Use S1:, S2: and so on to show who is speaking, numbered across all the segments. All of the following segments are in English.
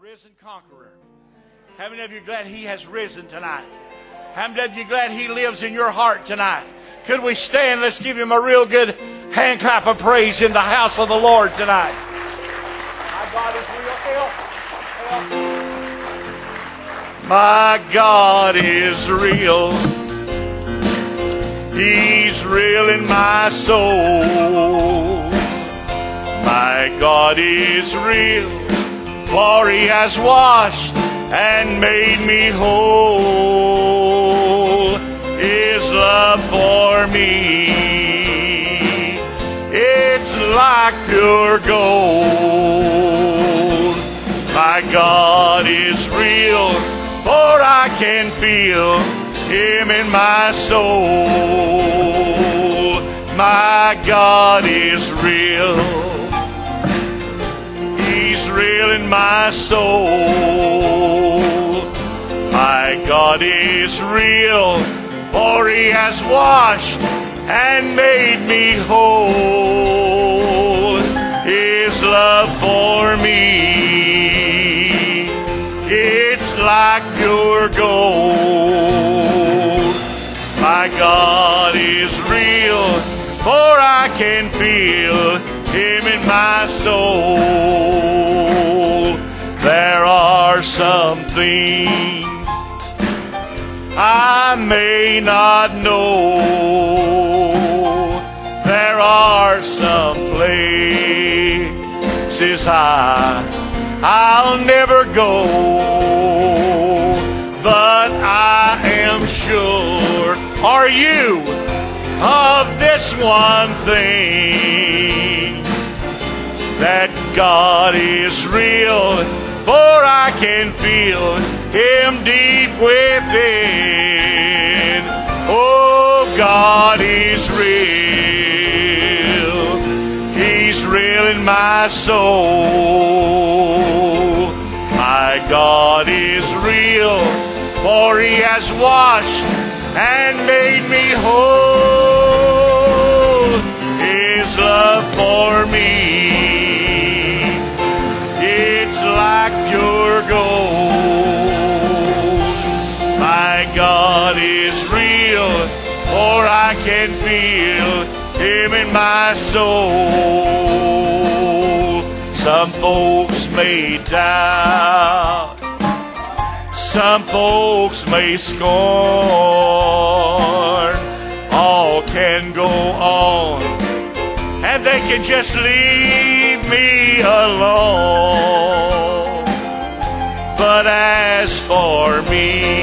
S1: risen conqueror. How many of you glad He has risen tonight? How many of you glad He lives in your heart tonight? Could we stand? Let's give Him a real good hand clap of praise in the house of the Lord tonight. My God is real. My God is real. He's real in my soul. My God is real, for He has washed and made me whole. His love for me, it's like pure gold. My God is real, for I can feel Him in my soul. My God is real. He's real in my soul. My God is real, for He has washed and made me whole. His love for me, it's like pure gold. My God is real, for I can feel Him in my soul. There are some things I may not know. There are some places I'll never go. But I am sure, are you, of this one thing, that God is real, for I can feel Him deep within. Oh, God is real. He's real in my soul. My God is real, for He has washed and made me whole. His love for me, it's like pure gold. My God is real, for I can feel Him in my soul. Some folks may doubt, some folks may scorn. All can go on, and they can just leave me alone. But as for me,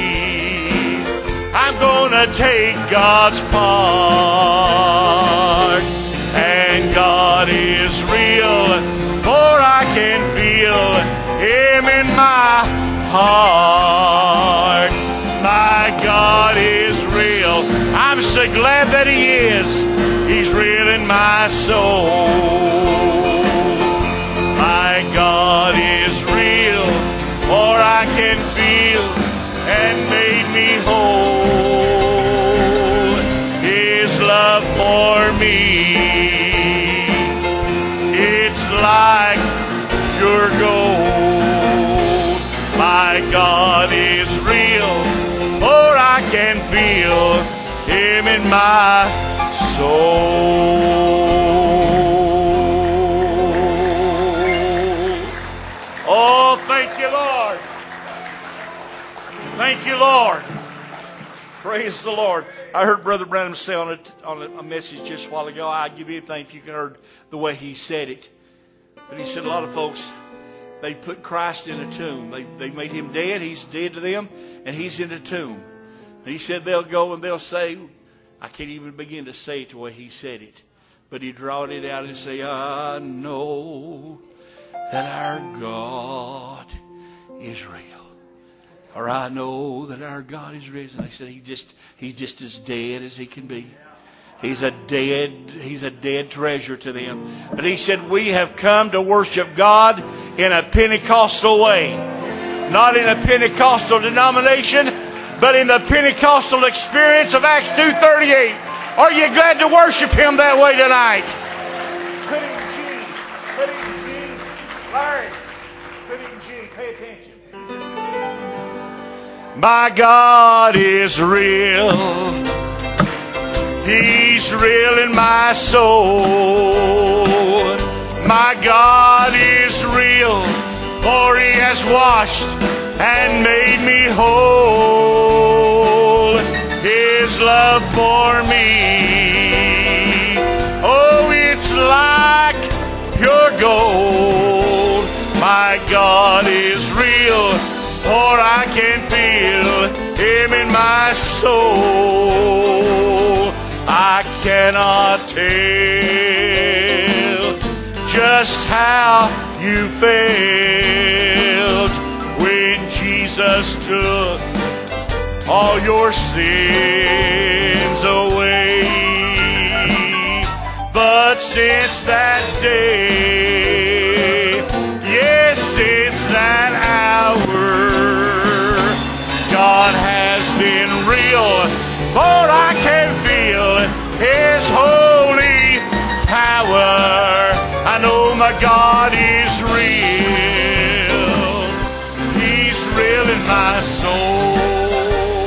S1: I'm gonna take God's part. And God is real, for I can feel Him in my heart. My God is real. I'm so glad that He is. He's real in my soul. My God is real, for I can feel and made me whole. His love for me, it's like pure gold. My God is real, for I can feel Him in my soul. Oh, thank you, Lord. Thank you, Lord. Praise the Lord. I heard Brother Branham say on a message just a while ago, I'd give anything if you could heard the way he said it. But he said a lot of folks, they put Christ in a tomb. They made Him dead. He's dead to them, and He's in a tomb. And he said they'll go and they'll say, I can't even begin to say it the way he said it. But he drawed it out and say, I know that our God is real. Or I know that our God is risen. I said he's just as dead as He can be. He's a dead treasure to them. But he said, we have come to worship God in a Pentecostal way. Not in a Pentecostal denomination, but in the Pentecostal experience of Acts 2:38. Are you glad to worship Him that way tonight? Put in Jesus. Put in Jesus. Larry. Put in Jenny, pay attention. My God is real. He's real in my soul. My God is real, for He has washed and made me whole. His love for me, oh, it's like pure gold. My God is real, for I can feel Him in my soul. I cannot tell just how you felt when Jesus took all your sins away. But since that day, yes, since that hour, God has been real, for I can feel His holy power. I know my God is real. He's real in my soul.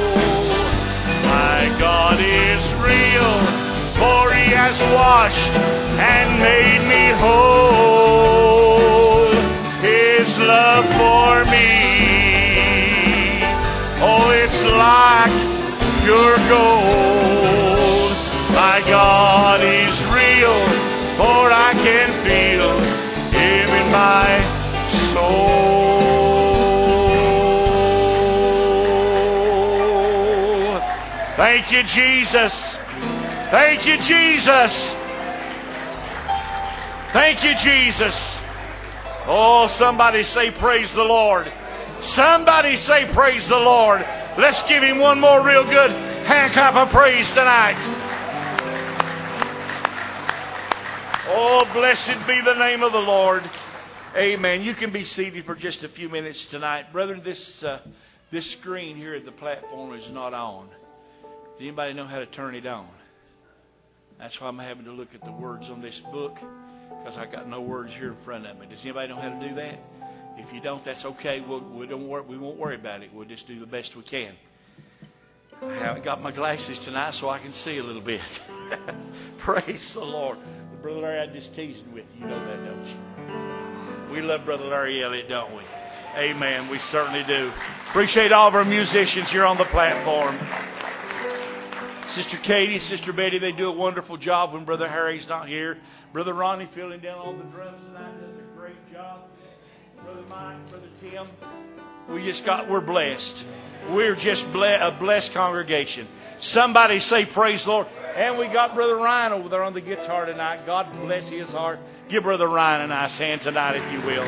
S1: My God is real, for He has washed and made me whole. His love for me, oh, it's like pure gold. My God is real, for I can feel Him in my soul. Thank you, Jesus. Thank you, Jesus. Thank you, Jesus. Oh, somebody say praise the Lord. Somebody say praise the Lord. Let's give Him one more real good hand clap of praise tonight. Oh, blessed be the name of the Lord. Amen. You can be seated for just a few minutes tonight. Brethren, this screen here at the platform is not on. Does anybody know how to turn it on? That's why I'm having to look at the words on this book, because I got no words here in front of me. Does anybody know how to do that? If you don't, that's okay. We won't worry about it. We'll just do the best we can. I haven't got my glasses tonight, so I can see a little bit. Praise the Lord. Brother Larry, I'm just teasing with you. You know that, don't you? We love Brother Larry Elliott, don't we? Amen. We certainly do. Appreciate all of our musicians here on the platform. Sister Katie, Sister Betty, they do a wonderful job when Brother Harry's not here. Brother Ronnie filling down all the drums tonight does a great job. Brother Mike, Brother Tim, we're blessed. We're just a blessed congregation. Somebody say praise the Lord. And we got Brother Ryan over there on the guitar tonight. God bless his heart. Give Brother Ryan a nice hand tonight, if you will.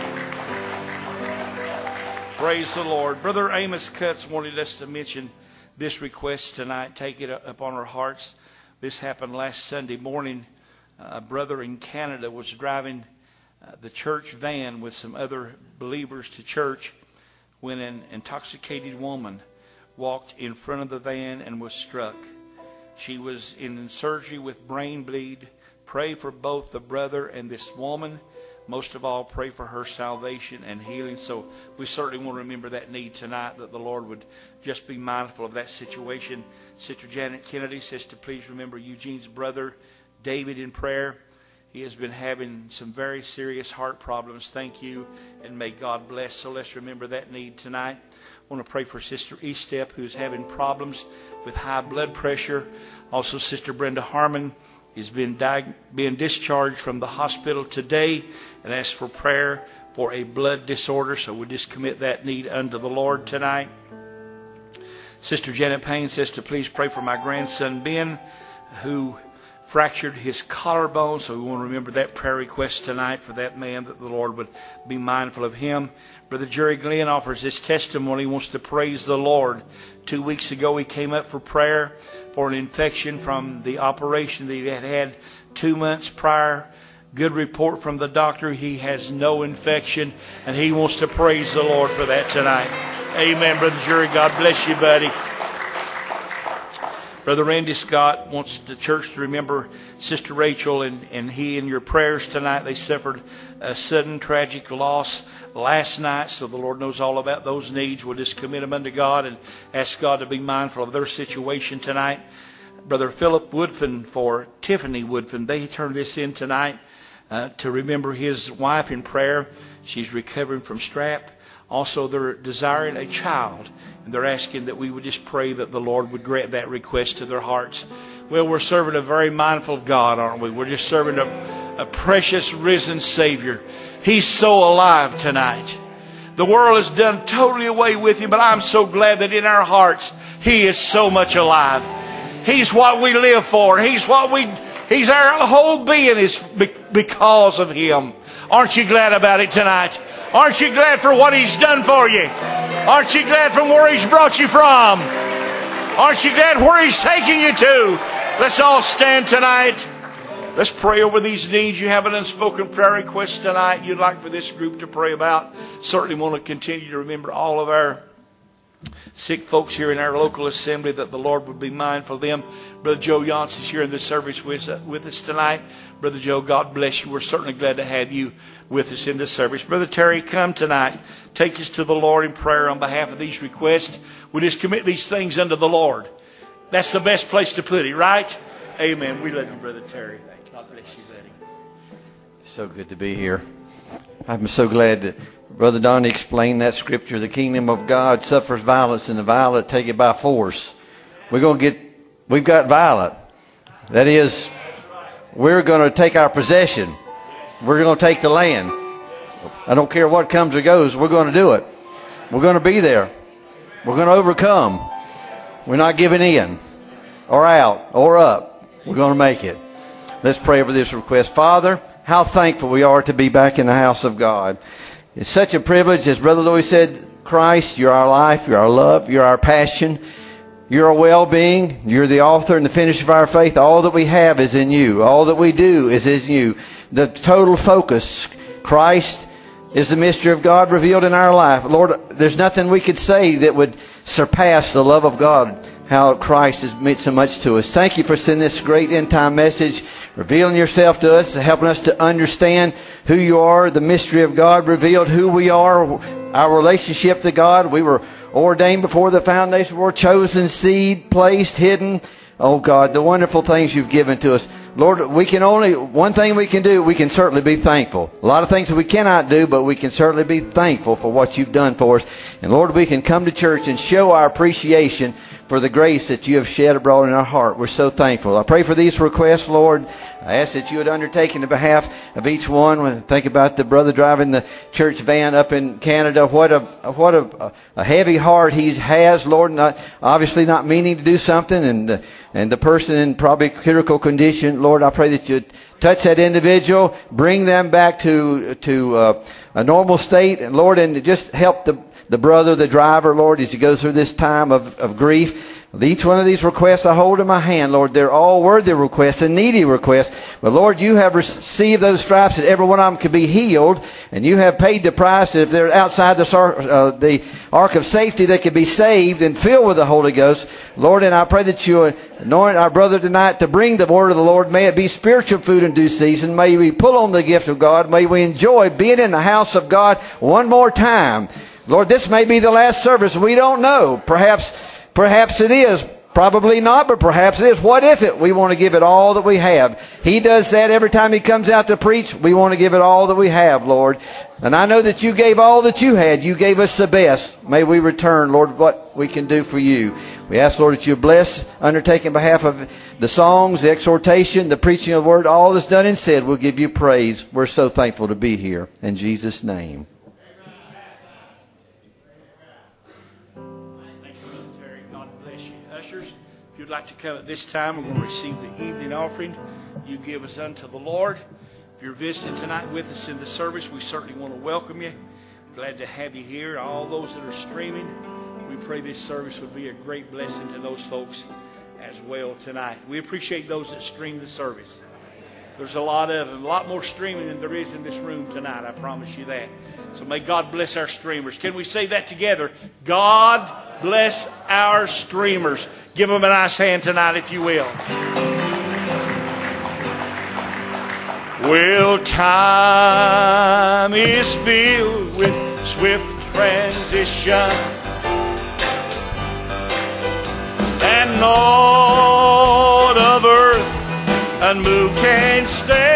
S1: Praise the Lord. Brother Amos Cutts wanted us to mention this request tonight. Take it upon our hearts. This happened last Sunday morning. A brother in Canada was driving the church van with some other believers to church when an intoxicated woman walked in front of the van and was struck. She was in surgery with brain bleed. Pray for both the brother and this woman. Most of all, pray for her salvation and healing. So we certainly want to remember that need tonight, that the Lord would just be mindful of that situation. Sister Janet Kennedy says to please remember Eugene's brother, David, in prayer. He has been having some very serious heart problems. Thank you, and may God bless. So let's remember that need tonight. I want to pray for Sister Estep, who's having problems with high blood pressure. Also, Sister Brenda Harmon is being discharged from the hospital today and asked for prayer for a blood disorder. So we'll just commit that need unto the Lord tonight. Sister Janet Payne says to please pray for my grandson Ben, who fractured his collarbone. So we want to remember that prayer request tonight for that man, that the Lord would be mindful of him. Brother Jerry Glenn offers his testimony. He wants to praise the Lord. 2 weeks ago, he came up for prayer for an infection from the operation that he had had 2 months prior. Good report from the doctor. He has no infection, and he wants to praise the Lord for that tonight. Amen, Brother Jerry. God bless you, buddy. Brother Randy Scott wants the church to remember Sister Rachel and he in your prayers tonight. They suffered a sudden tragic loss last night, so the Lord knows all about those needs. We'll just commit them unto God and ask God to be mindful of their situation tonight. Brother Philip Woodfin for Tiffany Woodfin, they turned this in tonight to remember his wife in prayer. She's recovering from strap. Also, they're desiring a child, and they're asking that we would just pray that the Lord would grant that request to their hearts. Well, we're serving a very mindful of God, aren't we? We're just serving a precious risen Savior. He's so alive tonight. The world has done totally away with him, but I'm so glad that in our hearts, he is so much alive. He's what we live for. He's our whole being is because of him. Aren't you glad about it tonight? Aren't you glad for what he's done for you? Aren't you glad from where he's brought you from? Aren't you glad where he's taking you to? Let's all stand tonight. Let's pray over these needs. You have an unspoken prayer request tonight you'd like for this group to pray about. Certainly want to continue to remember all of our sick folks here in our local assembly, that the Lord would be mindful of them. Brother Joe Yance is here in the service with us tonight. Brother Joe, God bless you. We're certainly glad to have you with us in this service. Brother Terry, come tonight. Take us to the Lord in prayer on behalf of these requests. We just commit these things unto the Lord. That's the best place to put it, right? Amen. We love you, Brother Terry. God bless you, buddy.
S2: So good to be here. I'm so glad that Brother Donnie explained that scripture. The kingdom of God suffers violence, and the violent take it by force. We've got violent. That is, we're going to take our possession. We're going to take the land. I don't care what comes or goes. We're going to do it. We're going to be there. We're going to overcome. We're not giving in or out or up. We're going to make it. Let's pray over this request. Father, how thankful we are to be back in the house of God. It's such a privilege. As Brother Louis said, Christ, you're our life, you're our love, you're our passion, you're our well-being, you're the author and the finisher of our faith. All that we have is in you. All that we do is in you. The total focus, Christ is the mystery of God revealed in our life. Lord, there's nothing we could say that would surpass the love of God, how Christ has meant so much to us. Thank you for sending this great end-time message, revealing yourself to us, helping us to understand who you are, the mystery of God revealed, who we are, our relationship to God. We were ordained before the foundation of the world, chosen seed, placed, hidden. Oh God, the wonderful things you've given to us. Lord, one thing we can do, we can certainly be thankful. A lot of things that we cannot do, but we can certainly be thankful for what you've done for us. And Lord, we can come to church and show our appreciation for the grace that you have shed abroad in our heart. We're so thankful. I pray for these requests, Lord. I ask that you would undertake in the behalf of each one. When I think about the brother driving the church van up in Canada, what a heavy heart he has, Lord. Obviously not meaning to do something, and the person in probably critical condition, Lord, I pray that you'd touch that individual, bring them back to a normal state, and Lord, and just help the brother, the driver, Lord, as he goes through this time of grief. Each one of these requests I hold in my hand, Lord, they're all worthy requests and needy requests. But Lord, you have received those stripes that every one of them could be healed, and you have paid the price that if they're outside the ark of safety, they could be saved and filled with the Holy Ghost. Lord, and I pray that you anoint our brother tonight to bring the word of the Lord. May it be spiritual food in due season. May we pull on the gift of God. May we enjoy being in the house of God one more time. Lord, this may be the last service. We don't know. Perhaps it is. Probably not, but perhaps it is. What if it? We want to give it all that we have. He does that every time he comes out to preach. We want to give it all that we have, Lord. And I know that you gave all that you had. You gave us the best. May we return, Lord, what we can do for you. We ask, Lord, that you bless, undertake in behalf of the songs, the exhortation, the preaching of the word, all that's done and said. We'll give you praise. We're so thankful to be here. In Jesus' name.
S1: If you'd like to come at this time, we're going to receive the evening offering you give us unto the Lord. If you're visiting tonight with us in the service, we certainly want to welcome you. Glad to have you here. All those that are streaming, we pray this service would be a great blessing to those folks as well tonight. We appreciate those that stream the service. There's a lot of them, a lot more streaming than there is in this room tonight. I promise you that. So may God bless our streamers. Can we say that together? God bless our streamers. Give them a nice hand tonight, if you will. Well, time is filled with swift transition, and naught of earth unmoved can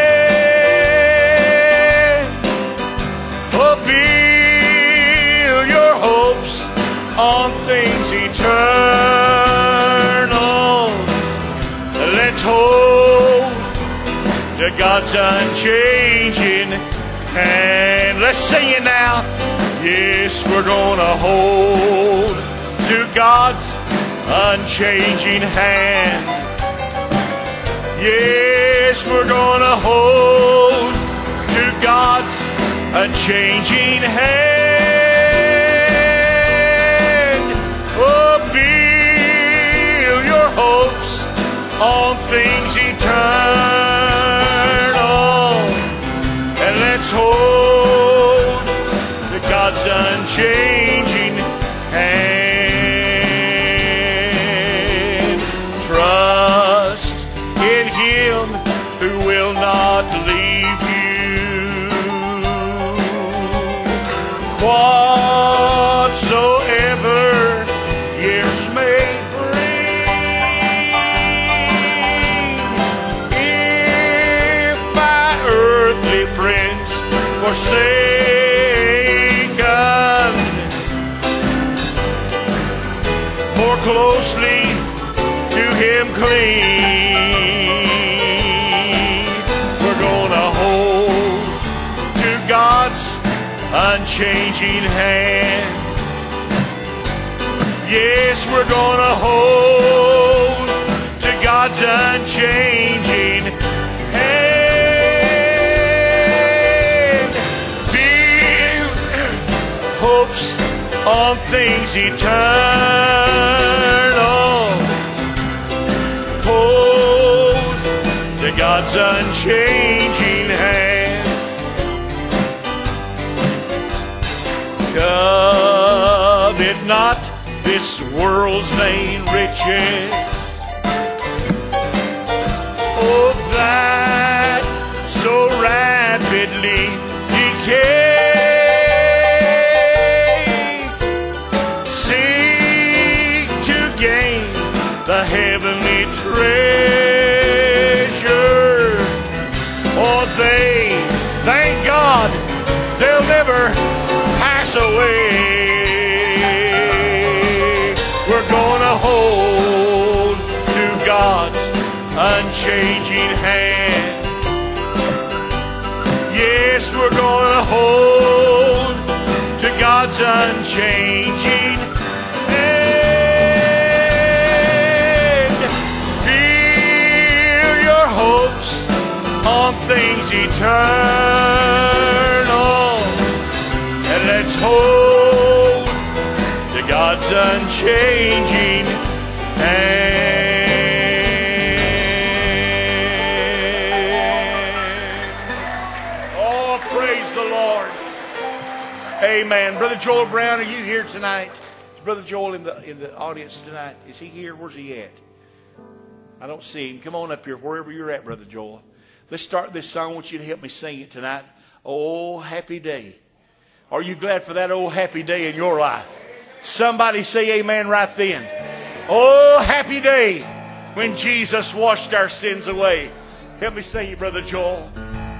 S1: stand. Oh, build your hopes on things eternal. Let's hold to God's unchanging hand. Let's sing it now. Yes, we're gonna hold to God's unchanging hand. Yes, we're gonna hold to God's unchanging hand. Oh, build your hopes on things eternal, and let's hold to God's unchanging hand. Trust in Him who will not leave you. Whatsoever years may bring, if my earthly friends forsaken, more closely to Him cling. We're gonna hold to God's unchanging hand. Yes, we're gonna hold to God's unchanging hand. Build hopes on things eternal. Hold to God's unchanging hand. Covet not this world's vain riches, oh, that so rapidly decay. Seek to gain the heavenly treasure, or they, thank God, they'll never pass away. We're gonna hold to God's unchanging hand. Yes, we're gonna hold to God's unchanging hand. Build your hopes on things eternal, and let's hold to God's unchanging hand. Oh, praise the Lord. Amen. Brother Joel Brown, are you here tonight? Is Brother Joel in the audience tonight? Is he here? Where's he at? I don't see him. Come on up here, wherever you're at, Brother Joel. Let's start this song. I want you to help me sing it tonight. Oh, happy day. Are you glad for that old happy day in your life? Somebody say amen right then. Oh, happy day when Jesus washed our sins away. Help me sing it, Brother Joel.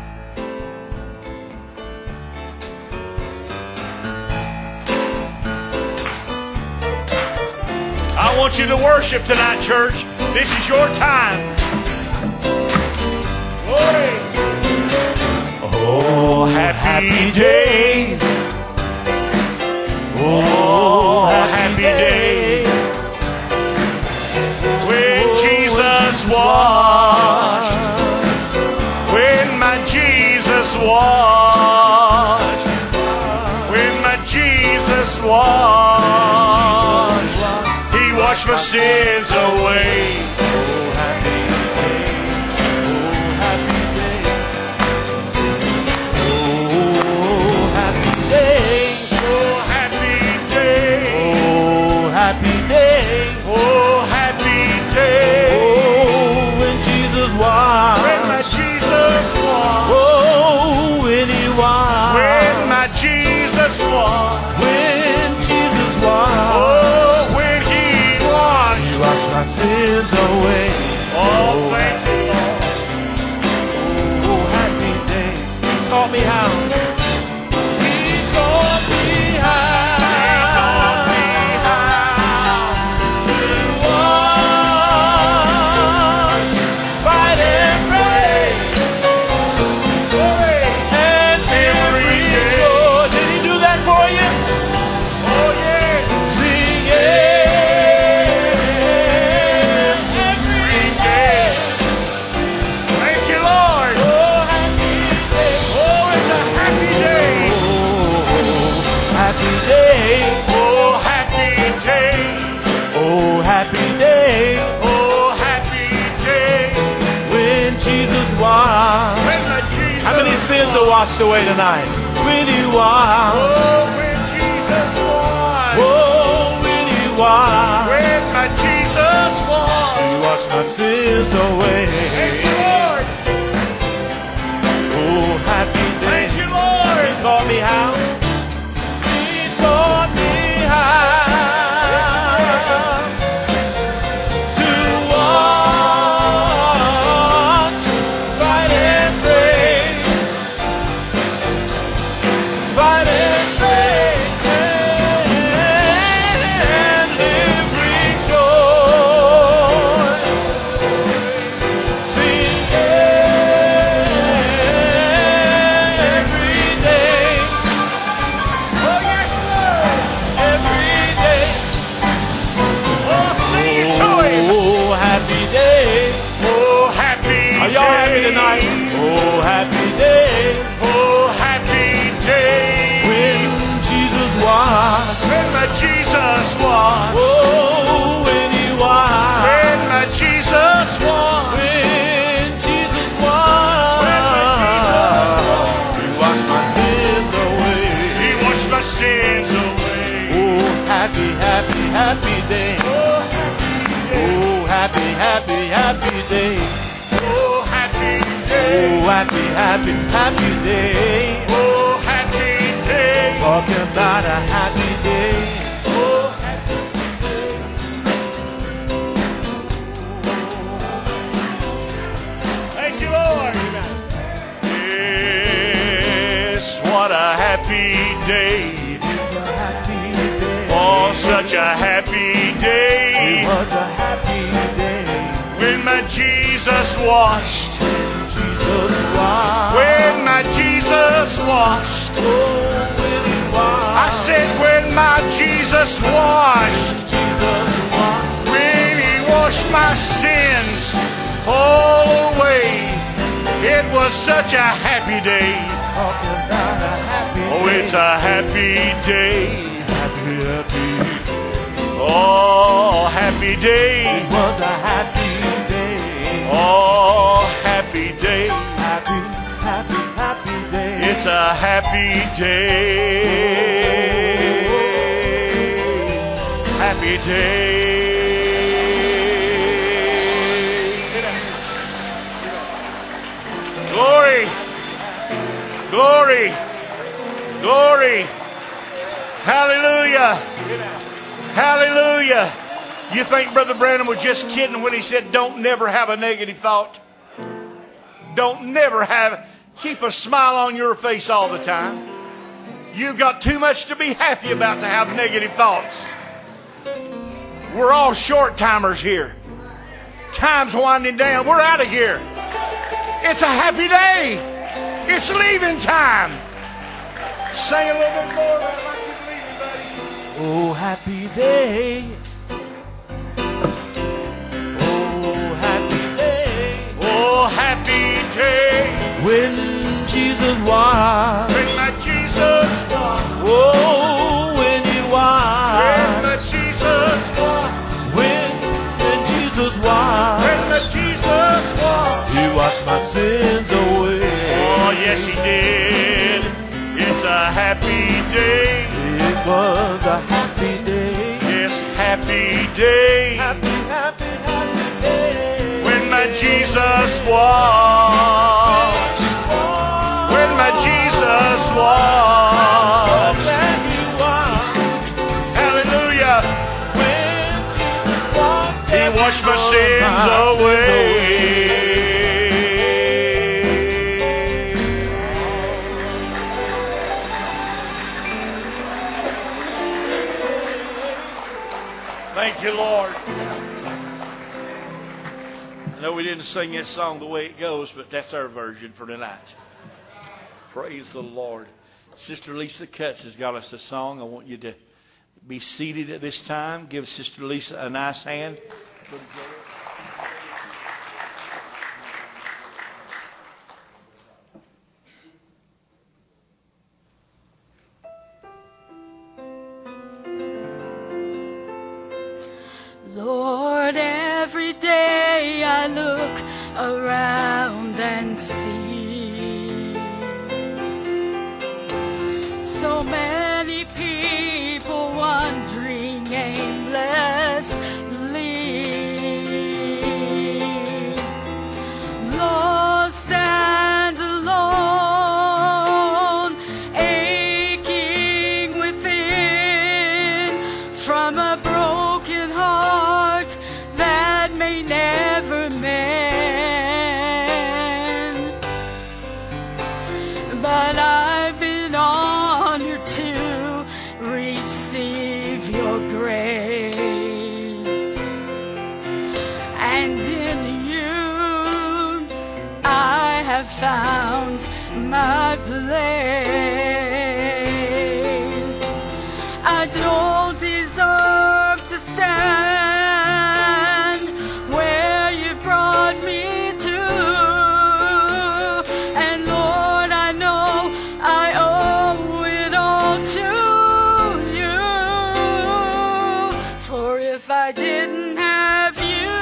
S1: I want you to worship tonight, church. This is your time. Glory. Oh, happy day. Oh, happy day. When Jesus washed. When my Jesus washed. When my Jesus washed. He washed my sins away.
S3: my sins away.
S1: Oh, thank you, Lord.
S3: Oh, happy day. He taught me how. He taught me how. To watch, fight and pray. And every joy. Did he do that for you?
S1: Oh, yes.
S3: Sing it every day.
S1: Thank you, Lord.
S3: Oh, happy day.
S1: Oh, it's a happy day.
S3: Happy day.
S1: Oh, happy day.
S3: Oh, happy day.
S1: Oh, happy day.
S3: When Jesus washed.
S1: When the Jesus
S3: How many sins are washed away tonight? When he washed.
S1: Oh, when Jesus was.
S3: Oh, when he washed.
S1: When my Jesus was.
S3: He washed my sins away.
S1: Thank you, Lord.
S3: Oh, happy day.
S1: Thank you, Lord.
S3: He taught me how. He taught me how to watch, fight and pray, fight and pray, and live rejoice. Sing every day,
S1: Oh, yes, sir.
S3: every day.
S1: Oh, sing it to him.
S3: Oh, happy day.
S1: Oh, happy
S3: Are y'all happy
S1: day.
S3: tonight? Oh, happy day.
S1: Oh, happy day.
S3: When Jesus washed.
S1: When my Jesus was.
S3: Oh, when he washed.
S1: When my Jesus was.
S3: When Jesus
S1: When my Jesus
S3: washed. He washed my sins away.
S1: He washed my sins away.
S3: Oh, happy, happy, happy day.
S1: Oh,
S3: Oh, happy, happy, happy day.
S1: oh, happy day.
S3: Oh, happy, happy, happy day.
S1: Oh, happy day.
S3: Talking about a happy day.
S1: Oh, happy Thank you, Lord. Yes, what a happy day.
S3: It's a happy day.
S1: Oh, such a happy day.
S3: It was a happy day.
S1: When my Jesus washed.
S3: Jesus washed.
S1: When my Jesus washed.
S3: Oh, when he washed.
S1: I said when my Jesus washed.
S3: Jesus washed.
S1: When he washed my sins all away. It was such a happy day.
S3: Talking about a happy
S1: Oh,
S3: day.
S1: it's a happy day.
S3: happy, happy.
S1: Oh, happy day.
S3: It was a happy day.
S1: Oh, happy day.
S3: Happy, happy, happy day.
S1: It's a happy day. Happy day. Glory. Glory. Glory. Hallelujah. Hallelujah. You think Brother Branham was just kidding when he said, don't never have a negative thought? Don't never keep a smile on your face all the time. You've got too much to be happy about to have negative thoughts. We're all short timers here. Time's winding down. We're out of here. It's a happy day. It's leaving time. Sing a little bit more like you believe it, buddy.
S3: Oh, happy day. Oh, happy day.
S1: Oh, happy day.
S3: When Jesus washed.
S1: When my Jesus washed.
S3: Oh, when he
S1: When
S3: washed.
S1: my Jesus washed.
S3: When Jesus washed.
S1: When my Jesus washed.
S3: He washed my sins away.
S1: Oh, yes, he did. It's a happy day.
S3: It was a happy day.
S1: Yes, happy day.
S3: Happy, happy, happy day.
S1: When my Jesus washed. When my Jesus washed. Hallelujah.
S3: When Jesus washed.
S1: wash my sins away. Thank you, Lord. I know we didn't sing that song the way it goes, but that's our version for tonight. Praise the Lord. Sister Lisa Cutts has got us a song. I want you to be seated at this time. Give Sister Lisa a nice hand.
S4: Lord, every day I look around and see so many people wandering aimlessly, lost and alone, aching within from a broken heart that may never mend. But I've been honored to receive your grace, and in you I have found my place. I don't deserve to stand where you brought me to, and Lord, I know I owe it all to you. For if I didn't have you,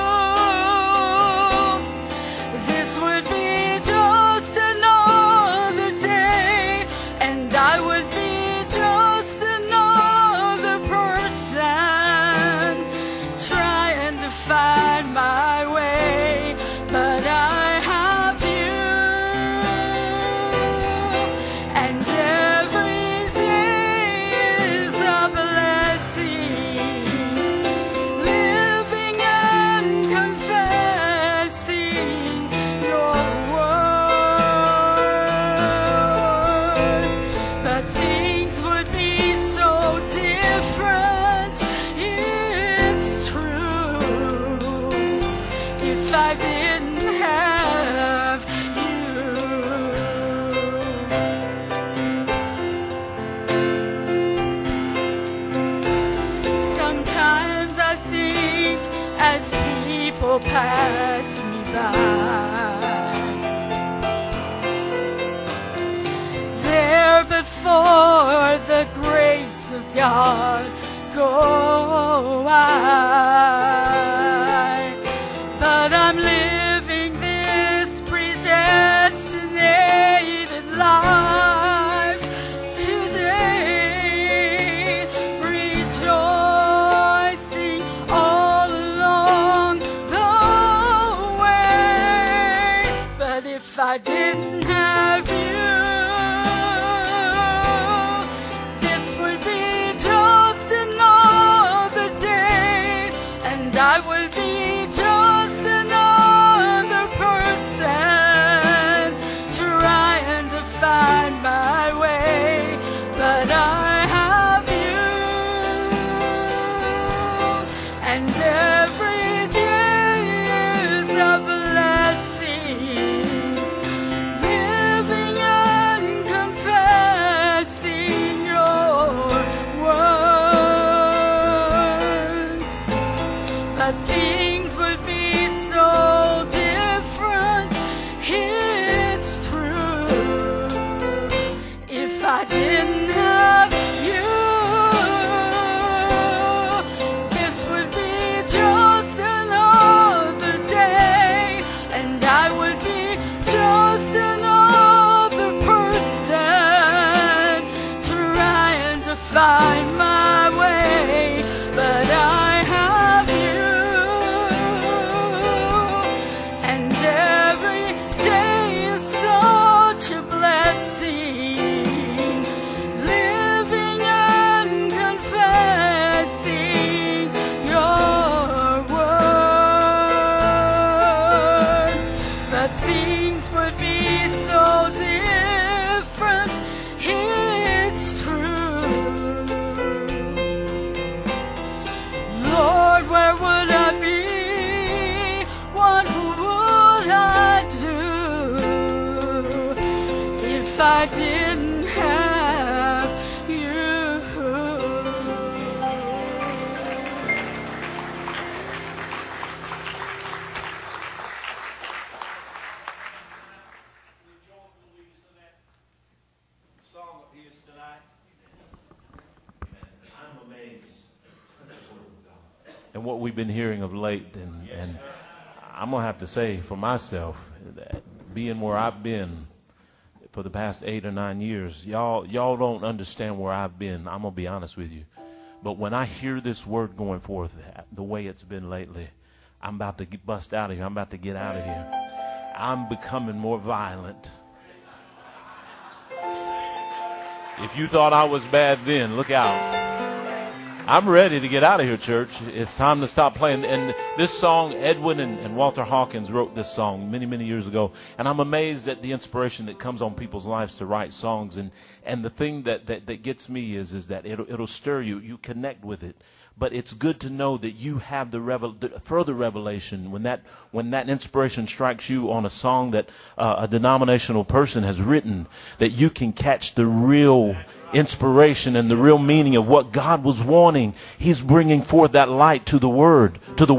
S4: this would be just another day, and I would be just another person trying to find my way. But I have you, and every day is a blessing, living and confessing your word. But things would be so different, it's true, if I didn't have you. Sometimes I think as people pass me by, there before the grace of God go I. But I'm living this predestinated life today, rejoicing all along the way. But if I didn't have you, this would be just another day, and I would be just another person trying to find my way. But I have you, and every day is a blessing, living and confessing your word. But things would be so different, it's true, if I didn't have you. This would be just another day, and I would be just another person trying to find my way. But I have you, and every day is such a blessing, living and confessing your word.
S5: and what we've been hearing of late. And I'm going to have to say for myself that being where I've been for the past 8 or 9 years, y'all don't understand where I've been. I'm going to be honest with you. But when I hear this word going forth the way it's been lately, I'm about to bust out of here. I'm about to get out of here. I'm becoming more violent. If you thought I was bad then, look out. I'm ready to get out of here, church. It's time to stop playing. And this song, Edwin and Walter Hawkins wrote this song many, many years ago. And I'm amazed at the inspiration that comes on people's lives to write songs. And the thing that gets me is that it'll stir you. You connect with it. But it's good to know that you have the further revelation when that inspiration strikes you on a song that a denominational person has written, that you can catch the real inspiration and the real meaning of what God was wanting. He's bringing forth that light to the world,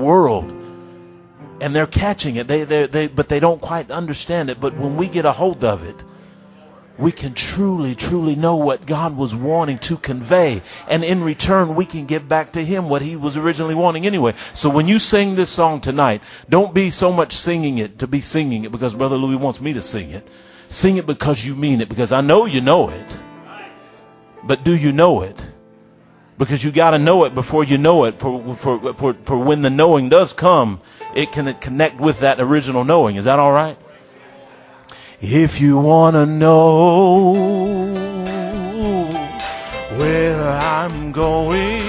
S5: and they're catching it. But they don't quite understand it. But when we get a hold of it, we can truly, truly know what God was wanting to convey. And in return, we can give back to Him what He was originally wanting anyway. So when you sing this song tonight, don't be so much singing it to be singing it because Brother Louis wants me to sing it. Sing it because you mean it, because I know you know it. But do you know it? Because you got to know it before you know it. For when the knowing does come, it can connect with that original knowing. Is that all right? If you want to know where I'm going,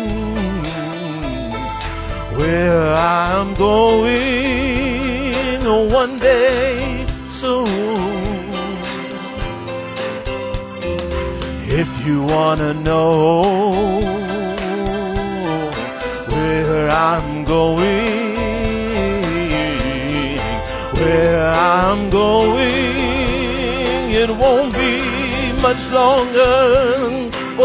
S5: one day soon. If you want to know where I'm going, it won't be much longer.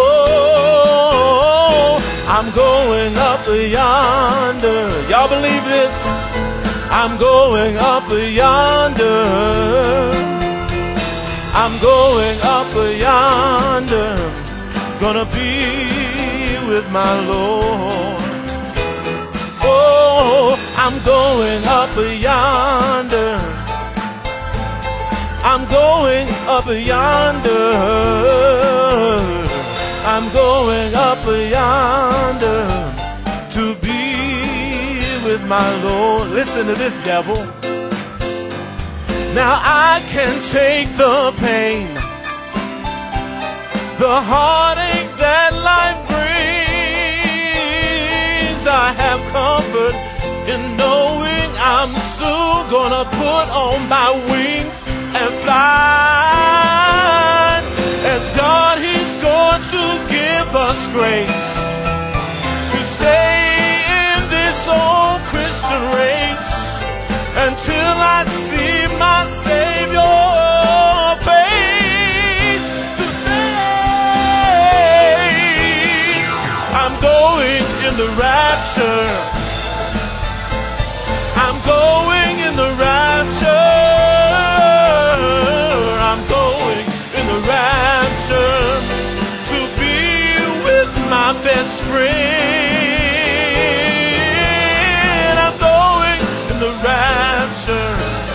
S5: Oh, I'm going up yonder. Y'all believe this? I'm going up yonder. I'm going up yonder, gonna be with my Lord. Oh, I'm going up yonder. I'm going up yonder. I'm going up yonder to be with my Lord. Listen to this, devil. Now I can take the pain, the heartache that life brings. I have comfort in knowing I'm soon gonna put on my wings and fly. As God, He's going to give us grace to stay in this old Christian race until I see my Savior face to face. I'm going in the rapture. I'm going in the rapture. I'm going in the rapture to be with my best friend. I'm going in the rapture.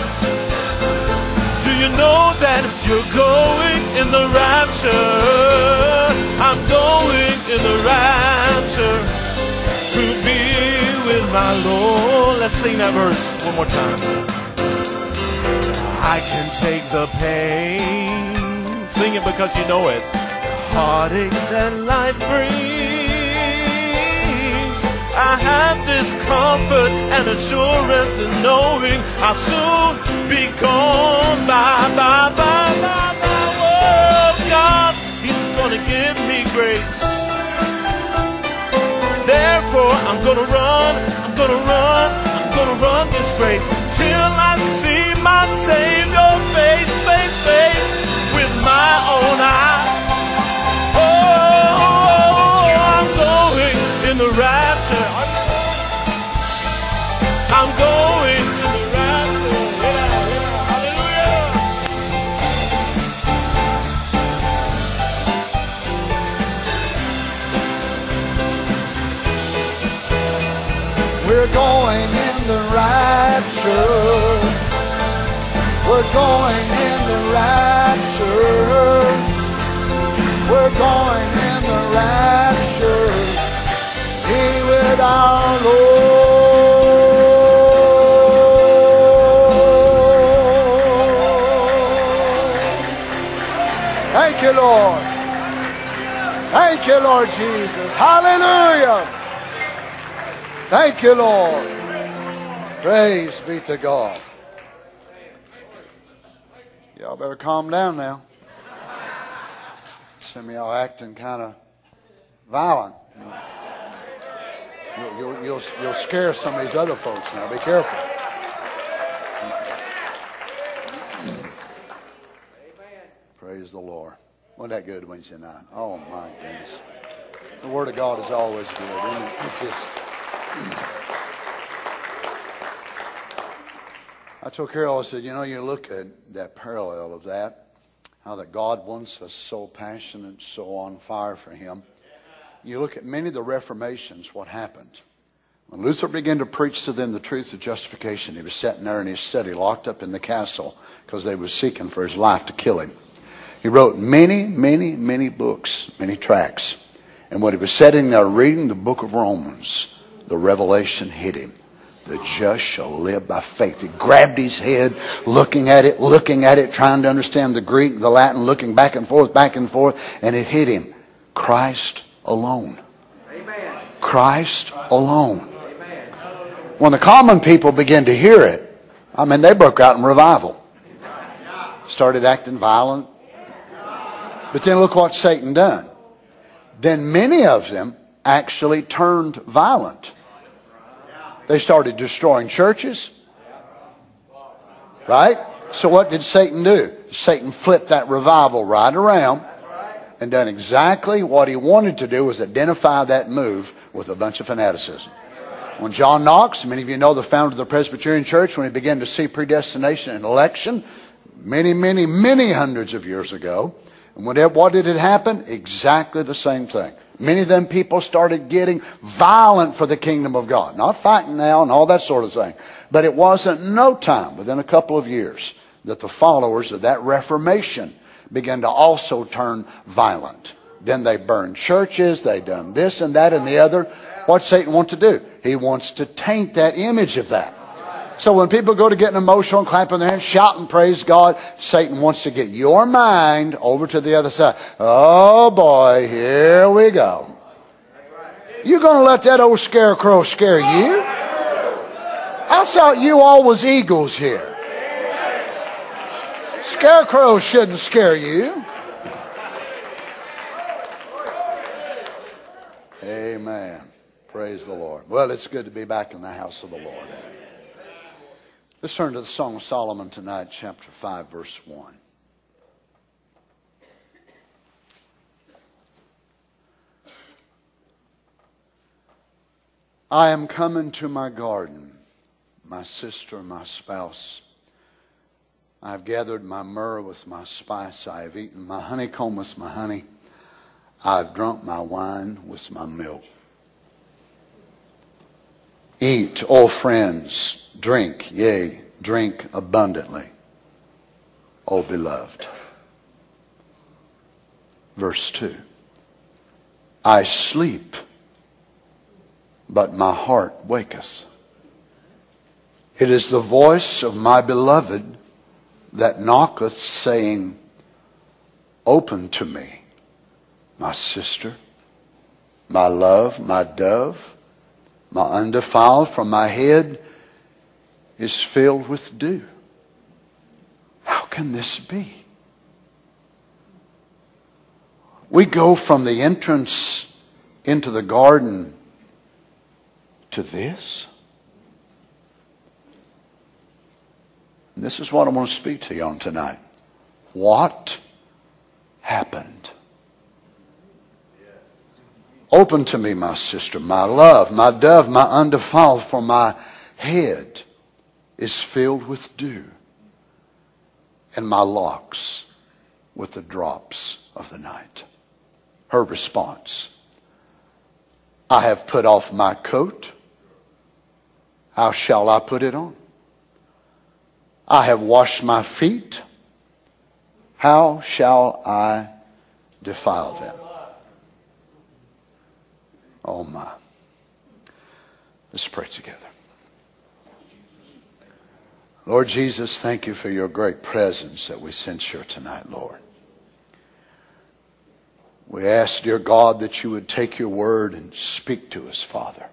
S5: Do you know that you're going in the rapture? I'm going in the rapture to be with my Lord. Let's sing that verse one more time. I can take the pain. Sing it because you know it. Heartache that life brings. I have this comfort and assurance in knowing I'll soon be gone. Bye, bye, bye, bye, bye. Oh, God, He's gonna give me grace. Therefore, I'm gonna run this race till I see my Savior face, face, face with my own eyes. Oh, I'm going in the rapture. I'm going in the rapture. Yeah, hallelujah.
S6: We're going in the rapture. We're going in the rapture. We're going in the rapture. Be with our Lord. Thank you, Lord. Thank you, Lord Jesus. Hallelujah. Thank you, Lord. Praise be to God. Y'all better calm down now. Some of y'all acting kind of violent. You'll scare some of these other folks now. Be careful. Praise the Lord. Wasn't that good Wednesday night? Oh my goodness. The Word of God is always good, isn't it? It's just... I told Carol, I said, you know, you look at that parallel of that, how that God wants us so passionate, so on fire for Him. You look at many of the Reformations, what happened. When Luther began to preach to them the truth of justification, he was sitting there in his study, locked up in the castle, because they were seeking for his life to kill him. He wrote many, many, many books, many tracts. And when he was sitting there reading the book of Romans, the revelation hit him. The just shall live by faith. He grabbed his head, looking at it, trying to understand the Greek, the Latin, looking back and forth, and it hit him. Christ alone. Amen. Christ alone. Amen. When the common people began to hear it, I mean, they broke out in revival. Started acting violent. But then look what Satan done. Then many of them actually turned violent. They started destroying churches. Right? So what did Satan do? Satan flipped that revival right around and done exactly what he wanted to do, was identify that move with a bunch of fanaticism. When John Knox, many of you know the founder of the Presbyterian Church, when he began to see predestination and election many, many, many hundreds of years ago, and what did it happen? Exactly the same thing. Many of them people started getting violent for the kingdom of God. Not fighting now and all that sort of thing. But it wasn't no time, within a couple of years, that the followers of that Reformation began to also turn violent. Then they burned churches, they done this and that and the other. What's Satan want to do? He wants to taint that image of that. So when people go to getting emotional and clapping their hands, shouting, praise God, Satan wants to get your mind over to the other side. Oh boy, here we go. You going to let that old scarecrow scare you? I thought you all was eagles here. Scarecrows shouldn't scare you. Amen. Praise the Lord. Well, it's good to be back in the house of the Lord. Let's turn to the Song of Solomon tonight, chapter 5, verse 1. I am coming to my garden, my sister, my spouse. I have gathered my myrrh with my spice. I have eaten my honeycomb with my honey. I have drunk my wine with my milk. Eat, O friends, drink, yea, drink abundantly, O beloved. Verse 2. I sleep, but my heart waketh. It is the voice of my beloved that knocketh, saying, open to me, my sister, my love, my dove, my undefiled, from my head is filled with dew. How can this be? We go from the entrance into the garden to this. And this is what I want to speak to you on tonight. What happened? Open to me, my sister, my love, my dove, my undefiled, for my head is filled with dew, and my locks with the drops of the night. Her response, I have put off my coat how shall I put it on? I have washed my feet. How shall I defile them? Oh my. Let's pray together. Lord Jesus, thank you for your great presence that we sense here tonight, Lord. We ask, dear God, that you would take your word and speak to us, Father.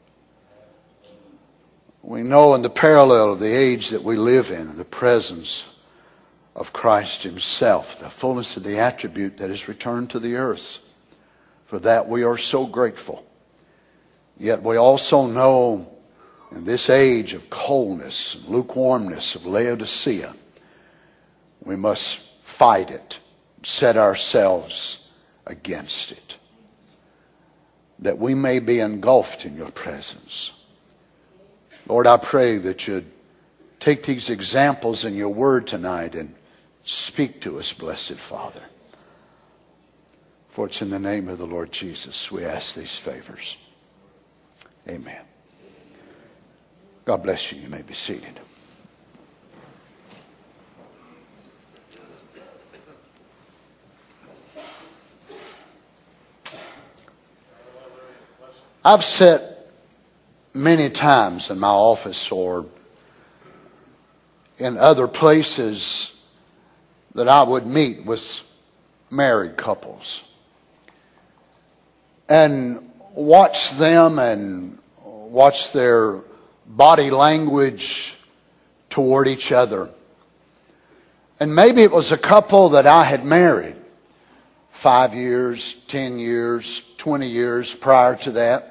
S6: We know in the parallel of the age that we live in, the presence of Christ himself, the fullness of the attribute that is returned to the earth. For that we are so grateful. Yet we also know in this age of coldness and lukewarmness of Laodicea, we must fight it, set ourselves against it, that we may be engulfed in your presence. Lord, I pray that you'd take these examples in your word tonight and speak to us, blessed Father. For it's in the name of the Lord Jesus we ask these favors. Amen. God bless you. You may be seated. I've sat many times in my office or in other places that I would meet with married couples and watch them and watch their body language toward each other. And maybe it was a couple that I had married 5 years, 10 years, 20 years prior to that.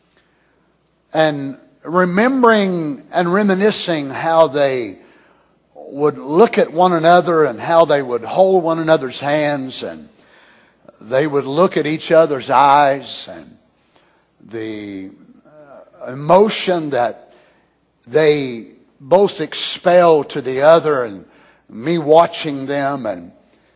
S6: And remembering and reminiscing how they would look at one another and how they would hold one another's hands and they would look at each other's eyes and the emotion that they both expelled to the other and me watching them. And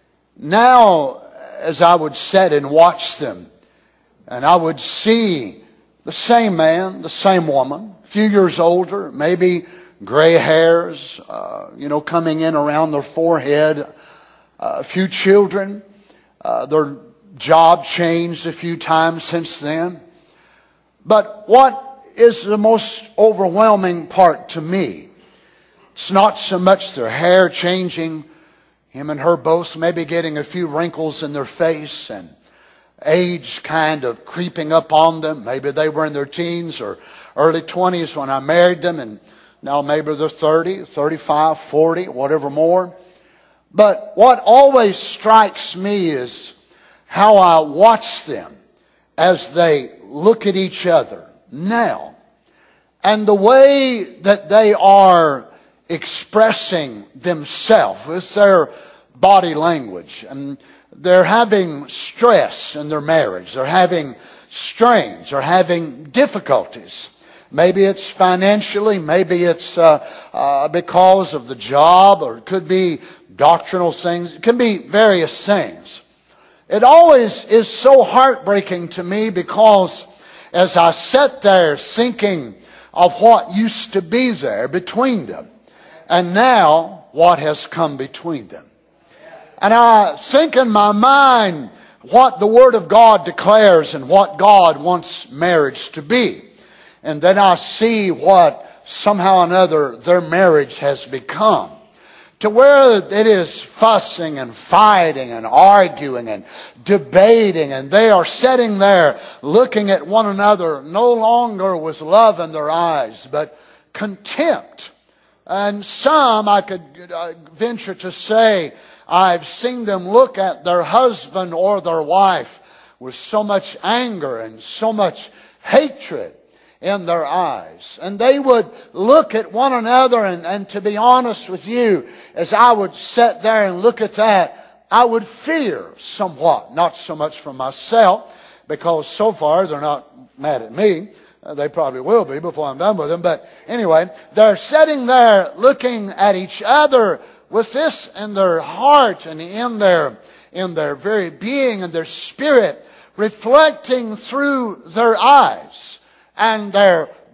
S6: now as I would sit and watch them and I would see the same man, the same woman, a few years older, maybe gray hairs, coming in around their forehead, a few children, their job changed a few times since then. But what is the most overwhelming part to me? It's not so much their hair changing, him and her both maybe getting a few wrinkles in their face and age kind of creeping up on them. Maybe they were in their teens or early 20s when I married them, and now maybe they're 30, 35, 40, whatever more. But what always strikes me is how I watch them as they look at each other now, and the way that they are expressing themselves with their body language. And they're having stress in their marriage. They're having strains. They're having difficulties. Maybe it's financially. Maybe it's because of the job, or it could be doctrinal things. It can be various things. It always is so heartbreaking to me because as I sat there thinking of what used to be there between them, and now what has come between them. And I think in my mind what the Word of God declares and what God wants marriage to be. And then I see what somehow or another their marriage has become. To where it is fussing and fighting and arguing and debating, and they are sitting there looking at one another no longer with love in their eyes, but contempt. And some, I could venture to say, I've seen them look at their husband or their wife with so much anger and so much hatred in their eyes. And they would look at one another, and to be honest with you, as I would sit there and look at that, I would fear somewhat. Not so much for myself, because so far they're not mad at me. They probably will be before I'm done with them. But anyway, they're sitting there looking at each other with this in their heart and in their very being and their spirit, reflecting through their eyes and their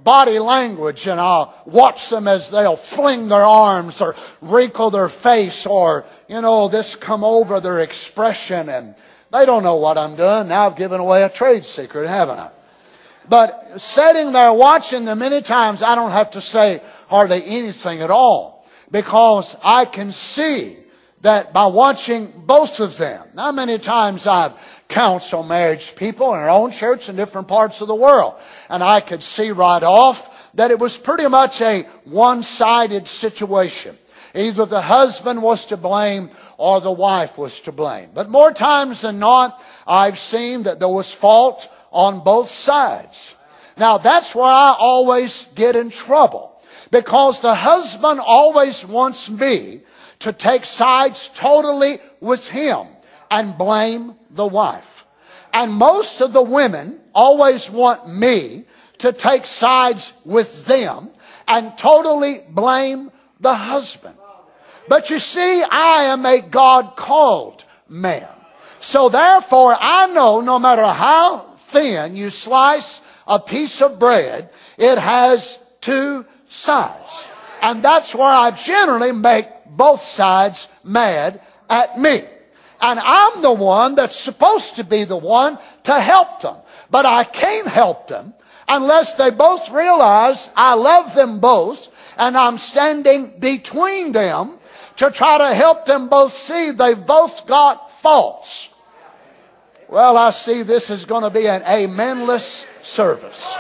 S6: body language, and I'll watch them as they'll fling their arms or wrinkle their face, or, this come over their expression, and they don't know what I'm doing. Now I've given away a trade secret, haven't I? But sitting there watching them, many times I don't have to say hardly anything at all, because I can see that by watching both of them. Now, many times I've counseled marriage people in our own church in different parts of the world, and I could see right off that it was pretty much a one-sided situation. Either the husband was to blame or the wife was to blame. But more times than not, I've seen that there was fault on both sides. Now, that's where I always get in trouble, because the husband always wants me to take sides totally with him and blame the wife. And most of the women always want me to take sides with them and totally blame the husband. But you see, I am a God-called man. So therefore, I know no matter how thin you slice a piece of bread, it has two sides. And that's where I generally make both sides mad at me. And I'm the one that's supposed to be the one to help them. But I can't help them unless they both realize I love them both, and I'm standing between them to try to help them both see they've both got faults. Well, I see this is going to be an amenless service.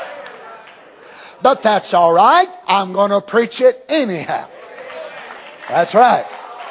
S6: But that's all right. I'm going to preach it anyhow. That's right.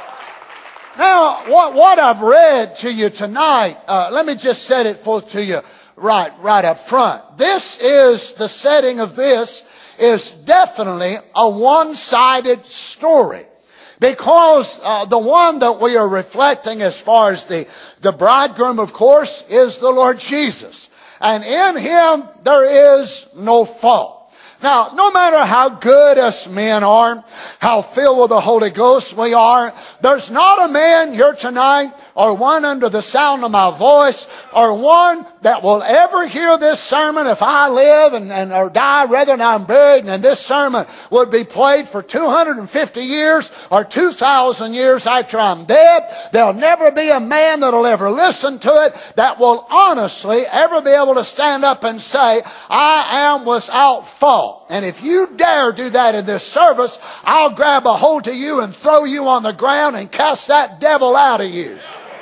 S6: Now, what I've read to you tonight, let me just set it forth to you right up front. This is, the setting of this is definitely a one-sided story. Because the one that we are reflecting as far as the bridegroom, of course, is the Lord Jesus. And in Him there is no fault. Now, no matter how good us men are, how filled with the Holy Ghost we are, there's not a man here tonight, or one under the sound of my voice, or one that will ever hear this sermon if I live or die rather than I'm buried, and this sermon would be played for 250 years or 2,000 years after I'm dead. There'll never be a man that'll ever listen to it that will honestly ever be able to stand up and say, I am without fault. And if you dare do that in this service, I'll grab a hold of you and throw you on the ground and cast that devil out of you.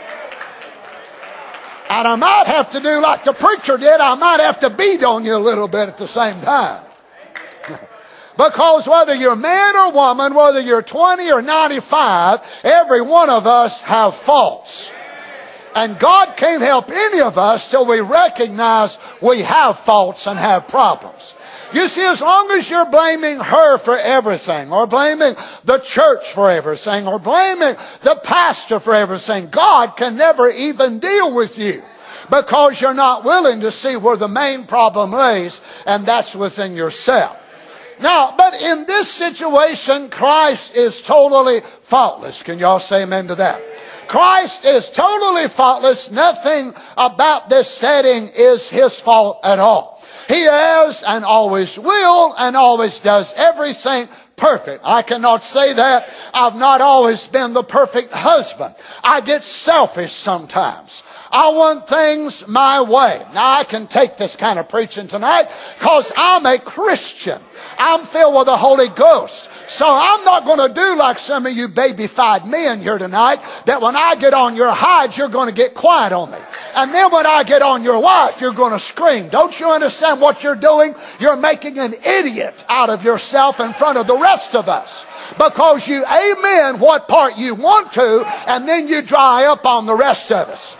S6: And I might have to do like the preacher did. I might have to beat on you a little bit at the same time. Because whether you're man or woman, whether you're 20 or 95, every one of us have faults. And God can't help any of us till we recognize we have faults and have problems. You see, as long as you're blaming her for everything, or blaming the church for everything, or blaming the pastor for everything, God can never even deal with you, because you're not willing to see where the main problem lays, and that's within yourself. Now, but in this situation, Christ is totally faultless. Can y'all say amen to that? Christ is totally faultless. Nothing about this setting is His fault at all. He is and always will and always does everything perfect. I cannot say that. I've not always been the perfect husband. I get selfish sometimes. I want things my way. Now, I can take this kind of preaching tonight because I'm a Christian. I'm filled with the Holy Ghost. So I'm not going to do like some of you baby-fied men here tonight, that when I get on your hides, you're going to get quiet on me. And then when I get on your wife, you're going to scream. Don't you understand what you're doing? You're making an idiot out of yourself in front of the rest of us. Because you amen what part you want to, and then you dry up on the rest of us.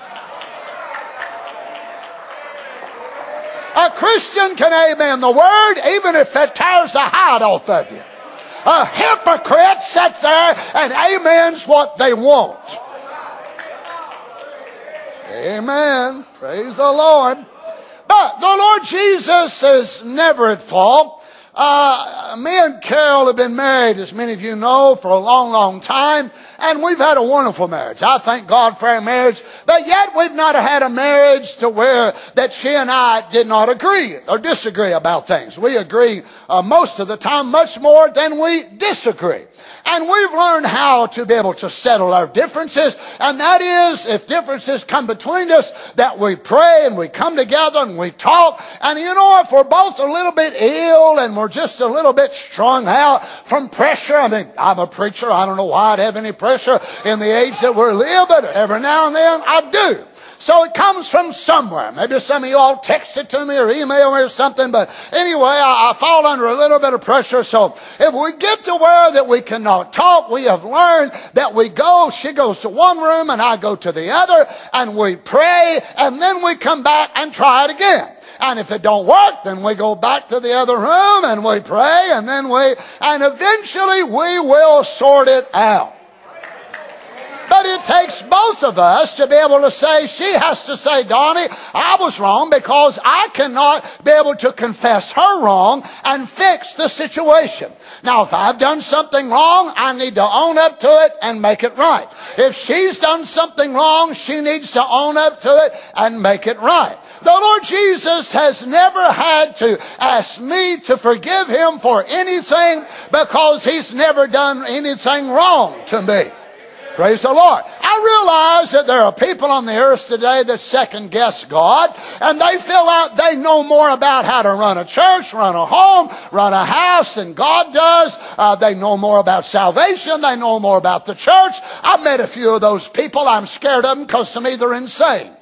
S6: A Christian can amen the word even if it tears the hide off of you. A hypocrite sits there and amens what they want. Amen. Praise the Lord. But the Lord Jesus is never at fault. Me and Carol have been married, as many of you know, for a long, long time. And we've had a wonderful marriage. I thank God for our marriage. But yet we've not had a marriage to where that she and I did not agree or disagree about things. We agree most of the time much more than we disagree. And we've learned how to be able to settle our differences. And that is, if differences come between us, that we pray and we come together and we talk. And you know, if we're both a little bit ill and we're just a little bit strung out from pressure. I mean, I'm a preacher. I don't know why I'd have any pressure in the age that we're living, but every now and then I do. So it comes from somewhere. Maybe some of you all text it to me or email me or something. But anyway, I fall under a little bit of pressure. So if we get to where that we cannot talk, we have learned that she goes to one room and I go to the other, and we pray, and then we come back and try it again. And if it don't work, then we go back to the other room and we pray, and eventually we will sort it out. But it takes both of us to be able to say, she has to say, Donnie, I was wrong, because I cannot be able to confess her wrong and fix the situation. Now, if I've done something wrong, I need to own up to it and make it right. If she's done something wrong, she needs to own up to it and make it right. The Lord Jesus has never had to ask me to forgive him for anything, because he's never done anything wrong to me. Praise the Lord. I realize that there are people on the earth today that second guess God, and they feel like they know more about how to run a church, run a home, run a house than God does. They know more about salvation. They know more about the church. I've met a few of those people. I'm scared of them, because to me they're insane.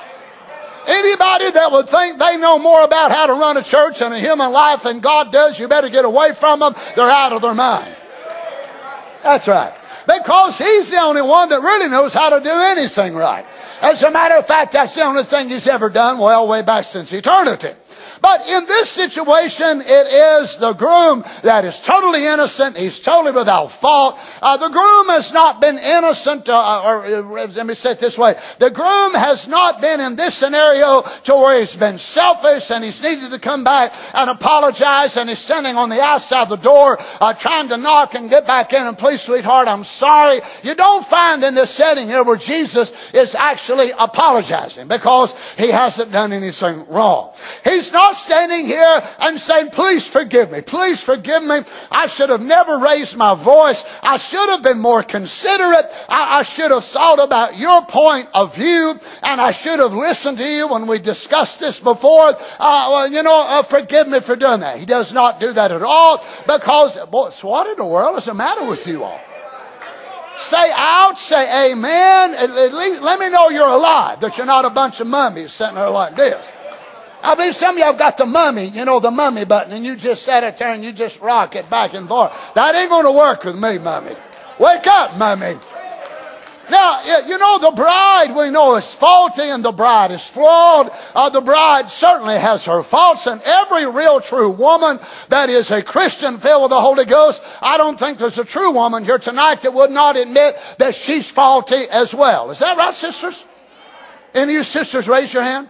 S6: Anybody that would think they know more about how to run a church and a human life than God does, you better get away from them. They're out of their mind. That's right. Because he's the only one that really knows how to do anything right. As a matter of fact, that's the only thing he's ever done, well, way back since eternity. But in this situation, it is the groom that is totally innocent. He's totally without fault. The groom has not been innocent, or let me say it this way. The groom has not been in this scenario to where he's been selfish and he's needed to come back and apologize, and he's standing on the outside of the door trying to knock and get back in, and please, sweetheart, I'm sorry. You don't find in this setting here where Jesus is actually apologizing, because he hasn't done anything wrong. He's not standing here and saying, please forgive me. Please forgive me. I should have never raised my voice. I should have been more considerate. I should have thought about your point of view, and I should have listened to you when we discussed this before. Forgive me for doing that. He does not do that at all, because, boy, so what in the world is the matter with you all? Say ouch, say amen. At least let me know you're alive, that you're not a bunch of mummies sitting there like this. I believe some of you have got the mummy, the mummy button, and you just sit it there and you just rock it back and forth. That ain't going to work with me, mummy. Wake up, mummy. Now, the bride we know is faulty and the bride is flawed. The bride certainly has her faults, and every real true woman that is a Christian filled with the Holy Ghost, I don't think there's a true woman here tonight that would not admit that she's faulty as well. Is that right, sisters? Any of you sisters, raise your hand.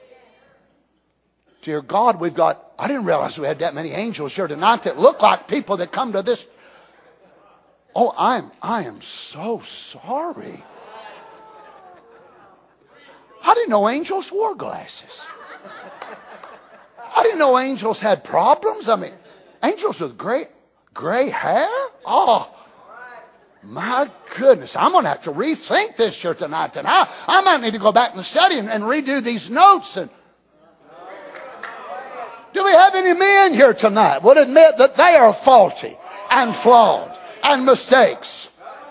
S6: Dear God, I didn't realize we had that many angels here tonight that look like people that come to this. Oh, I am so sorry. I didn't know angels wore glasses. I didn't know angels had problems. I mean, angels with gray hair? Oh, my goodness. I'm going to have to rethink this here tonight. And I might need to go back and study and redo these notes. And do we have any men here tonight would admit that they are faulty and flawed and mistakes?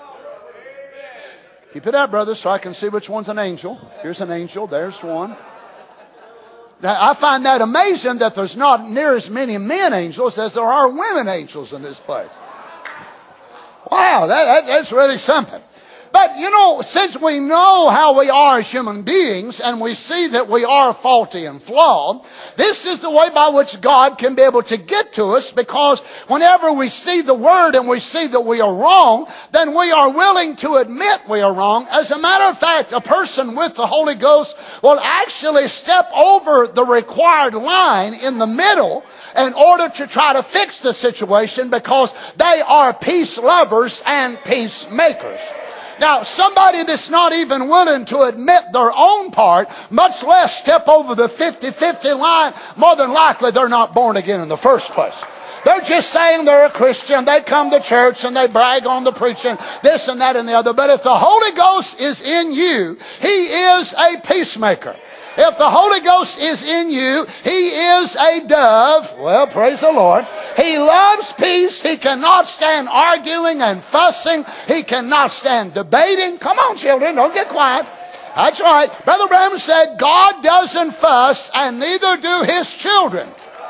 S6: Keep it up, brother, so I can see which one's an angel. Here's an angel. There's one. Now, I find that amazing that there's not near as many men angels as there are women angels in this place. Wow, that's really something. But, you know, since we know how we are as human beings and we see that we are faulty and flawed, this is the way by which God can be able to get to us, because whenever we see the Word and we see that we are wrong, then we are willing to admit we are wrong. As a matter of fact, a person with the Holy Ghost will actually step over the required line in the middle in order to try to fix the situation, because they are peace lovers and peacemakers. Now, somebody that's not even willing to admit their own part, much less step over the 50-50 line, more than likely they're not born again in the first place. They're just saying they're a Christian. They come to church and they brag on the preaching, this and that and the other. But if the Holy Ghost is in you, He is a peacemaker. If the Holy Ghost is in you, He is a dove. Well, praise the Lord. He loves peace. He cannot stand arguing and fussing. He cannot stand debating. Come on, children, don't get quiet. That's right. Brother Branham said, God doesn't fuss, and neither do His children.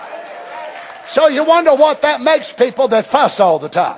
S6: So you wonder what that makes people that fuss all the time.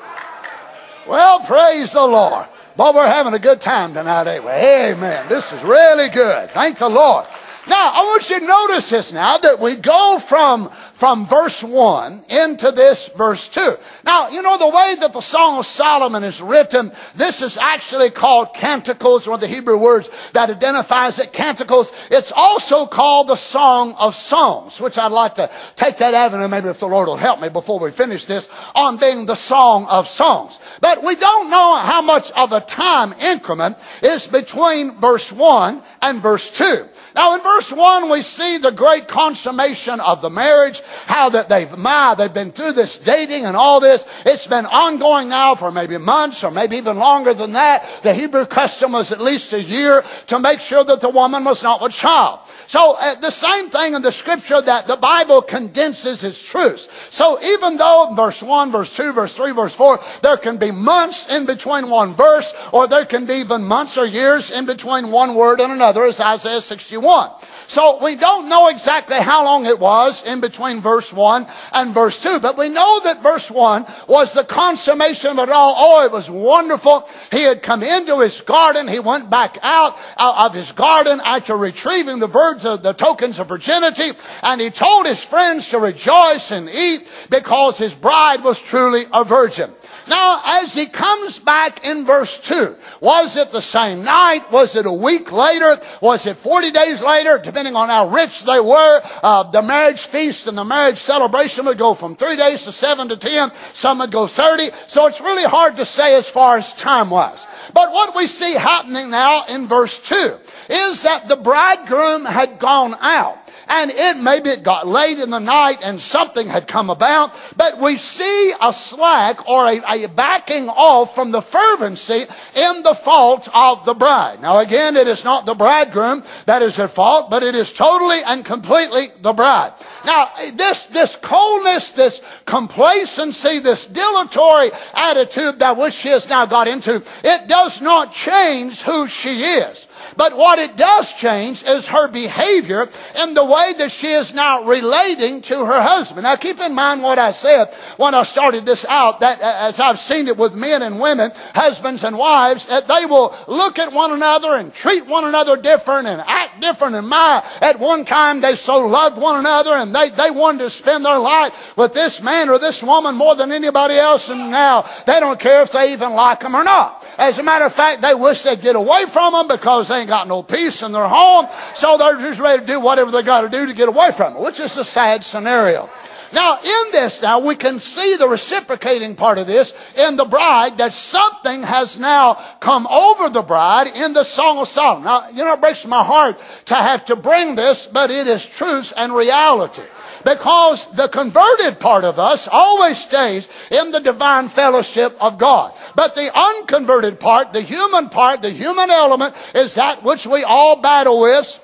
S6: Well, praise the Lord. Boy, we're having a good time tonight, ain't we? Amen. This is really good. Thank the Lord. Now, I want you to notice this now, that we go from verse 1 into this verse 2. Now, you know, the way that the Song of Solomon is written, this is actually called Canticles, one of the Hebrew words that identifies it, Canticles. It's also called the Song of Songs, which I'd like to take that avenue, maybe if the Lord will help me before we finish this, on being the Song of Songs. But we don't know how much of a time increment is between verse 1 and verse 2. Now, in verse 1, we see the great consummation of the marriage, how that they've been through this dating and all this. It's been ongoing now for maybe months or maybe even longer than that. The Hebrew custom was at least a year to make sure that the woman was not with child. So the same thing in the Scripture, that the Bible condenses its truths. So even though in verse 1, verse 2, verse 3, verse 4, there can be months in between one verse, or there can be even months or years in between one word and another, as Isaiah 61. So we don't know exactly how long it was in between verse 1 and verse 2, but we know that verse 1 was the consummation of it all. Oh, it was wonderful. He had come into his garden. He went back out of his garden after retrieving the tokens of virginity, and he told his friends to rejoice and eat because his bride was truly a virgin. Now, as he comes back in verse 2, was it the same night? Was it a week later? Was it 40 days later? Depending on how rich they were, the marriage feast and the marriage celebration would go from 3 days to 7 to 10. Some would go 30. So it's really hard to say as far as time-wise. But what we see happening now in verse 2 is that the bridegroom had gone out. And maybe it got late in the night and something had come about, but we see a slack or a backing off from the fervency in the fault of the bride. Now again, it is not the bridegroom that is at fault, but it is totally and completely the bride. Now, this coldness, this complacency, this dilatory attitude that which she has now got into, it does not change who she is. But what it does change is her behavior in the way that she is now relating to her husband. Now keep in mind what I said when I started this out, that as I've seen it with men and women, husbands and wives, that they will look at one another and treat one another different and act different. And at one time they so loved one another and they wanted to spend their life with this man or this woman more than anybody else, and now they don't care if they even like them or not. As a matter of fact, they wish they'd get away from them because they ain't got no peace in their home, so they're just ready to do whatever they got to do to get away from it, which is a sad scenario. Now, in this now, we can see the reciprocating part of this in the bride, that something has now come over the bride in the Song of Solomon. Now, you know, it breaks my heart to have to bring this, but it is truth and reality. Because the converted part of us always stays in the divine fellowship of God. But the unconverted part, the human element, is that which we all battle with,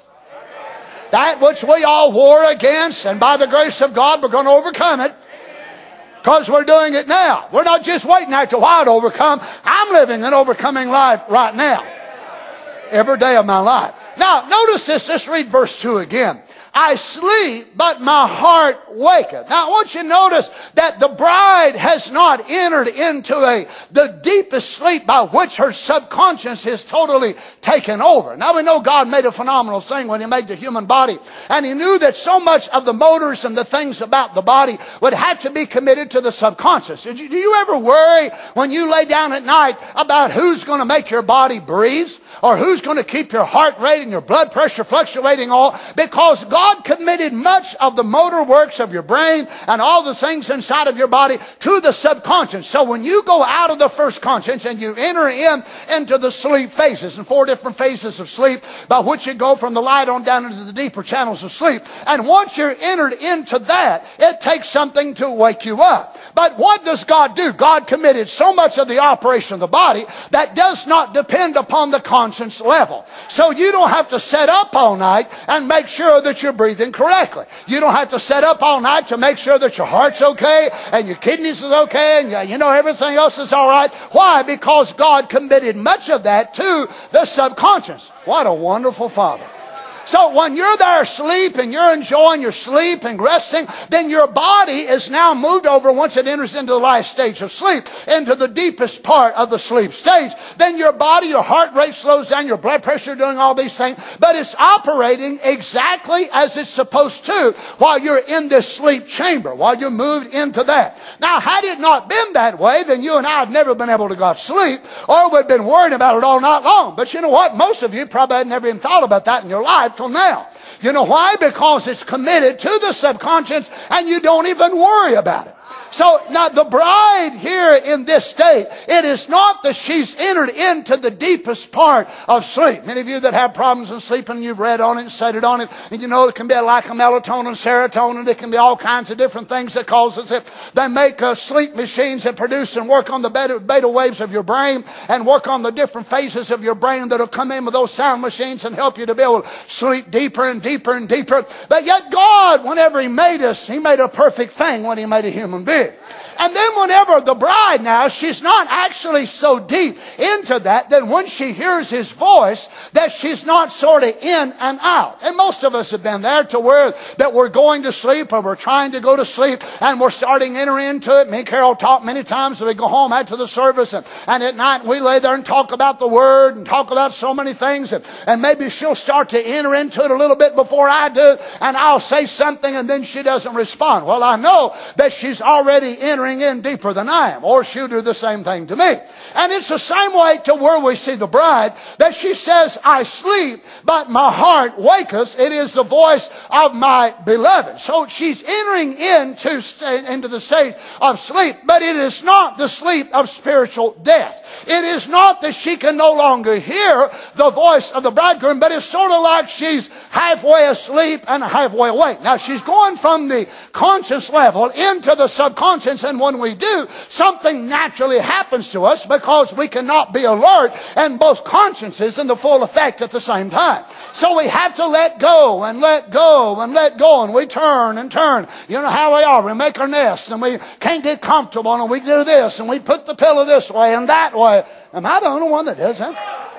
S6: that which we all war against, and by the grace of God, we're going to overcome it. Because we're doing it now. We're not just waiting after a while to overcome. I'm living an overcoming life right now. Every day of my life. Now, notice this. Let's read verse 2 again. I sleep, but my heart waketh. Now I want you to notice that the bride has not entered into the deepest sleep by which her subconscious is totally taken over. Now we know God made a phenomenal thing when He made the human body. And He knew that so much of the motors and the things about the body would have to be committed to the subconscious. Do you ever worry when you lay down at night about who's going to make your body breathe? Or who's going to keep your heart rate and your blood pressure fluctuating all? Because God committed much of the motor works of your brain and all the things inside of your body to the subconscious. So when you go out of the first conscience and you enter into the sleep phases, and 4 different phases of sleep by which you go from the light on down into the deeper channels of sleep. And once you're entered into that, it takes something to wake you up. But what does God do? God committed so much of the operation of the body that does not depend upon the conscience level. So you don't have to set up all night and make sure that you're breathing correctly. You don't have to set up all night to make sure that your heart's okay and your kidneys is okay and everything else is all right. Why? Because God committed much of that to the subconscious. What a wonderful Father. So when you're there asleep and you're enjoying your sleep and resting, then your body is now moved over, once it enters into the last stage of sleep, into the deepest part of the sleep stage. Then your body, your heart rate slows down, your blood pressure, doing all these things, but it's operating exactly as it's supposed to while you're in this sleep chamber, while you're moved into that. Now, had it not been that way, then you and I have never been able to go to sleep, or we've been worrying about it all night long. But you know what? Most of you probably had never even thought about that in your life till now. You know why? Because it's committed to the subconscious and you don't even worry about it. So now the bride here in this state, it is not that she's entered into the deepest part of sleep. Many of you that have problems in sleeping, you've read on it and studied on it, and you know it can be like a melatonin, serotonin, it can be all kinds of different things that causes it. They make sleep machines that produce and work on the beta waves of your brain and work on the different phases of your brain that'll come in with those sound machines and help you to be able to sleep deeper and deeper and deeper. But yet God, whenever He made us, He made a perfect thing when He made a human being. And then whenever the bride now, she's not actually so deep into that when she hears His voice, that she's not sort of in and out. And most of us have been there to where that we're going to sleep or we're trying to go to sleep and we're starting to enter into it. Me and Carol talk many times that we go home after the service and at night we lay there and talk about the Word and talk about so many things and maybe she'll start to enter into it a little bit before I do and I'll say something and then she doesn't respond. Well, I know that she's already entering in deeper than I am, or she'll do the same thing to me. And it's the same way to where we see the bride, that she says, I sleep, but my heart waketh. It is the voice of my beloved. So she's entering into the state of sleep, but it is not the sleep of spiritual death. It is not that she can no longer hear the voice of the bridegroom, but it's sort of like she's halfway asleep and halfway awake. Now she's going from the conscious level into the subconscious, and when we do, something naturally happens to us because we cannot be alert and both consciences in the full effect at the same time. So we have to let go and let go and let go, and we turn and turn. You know how we are. We make our nests and we can't get comfortable and we do this and we put the pillow this way and that way. Am I the only one that does that?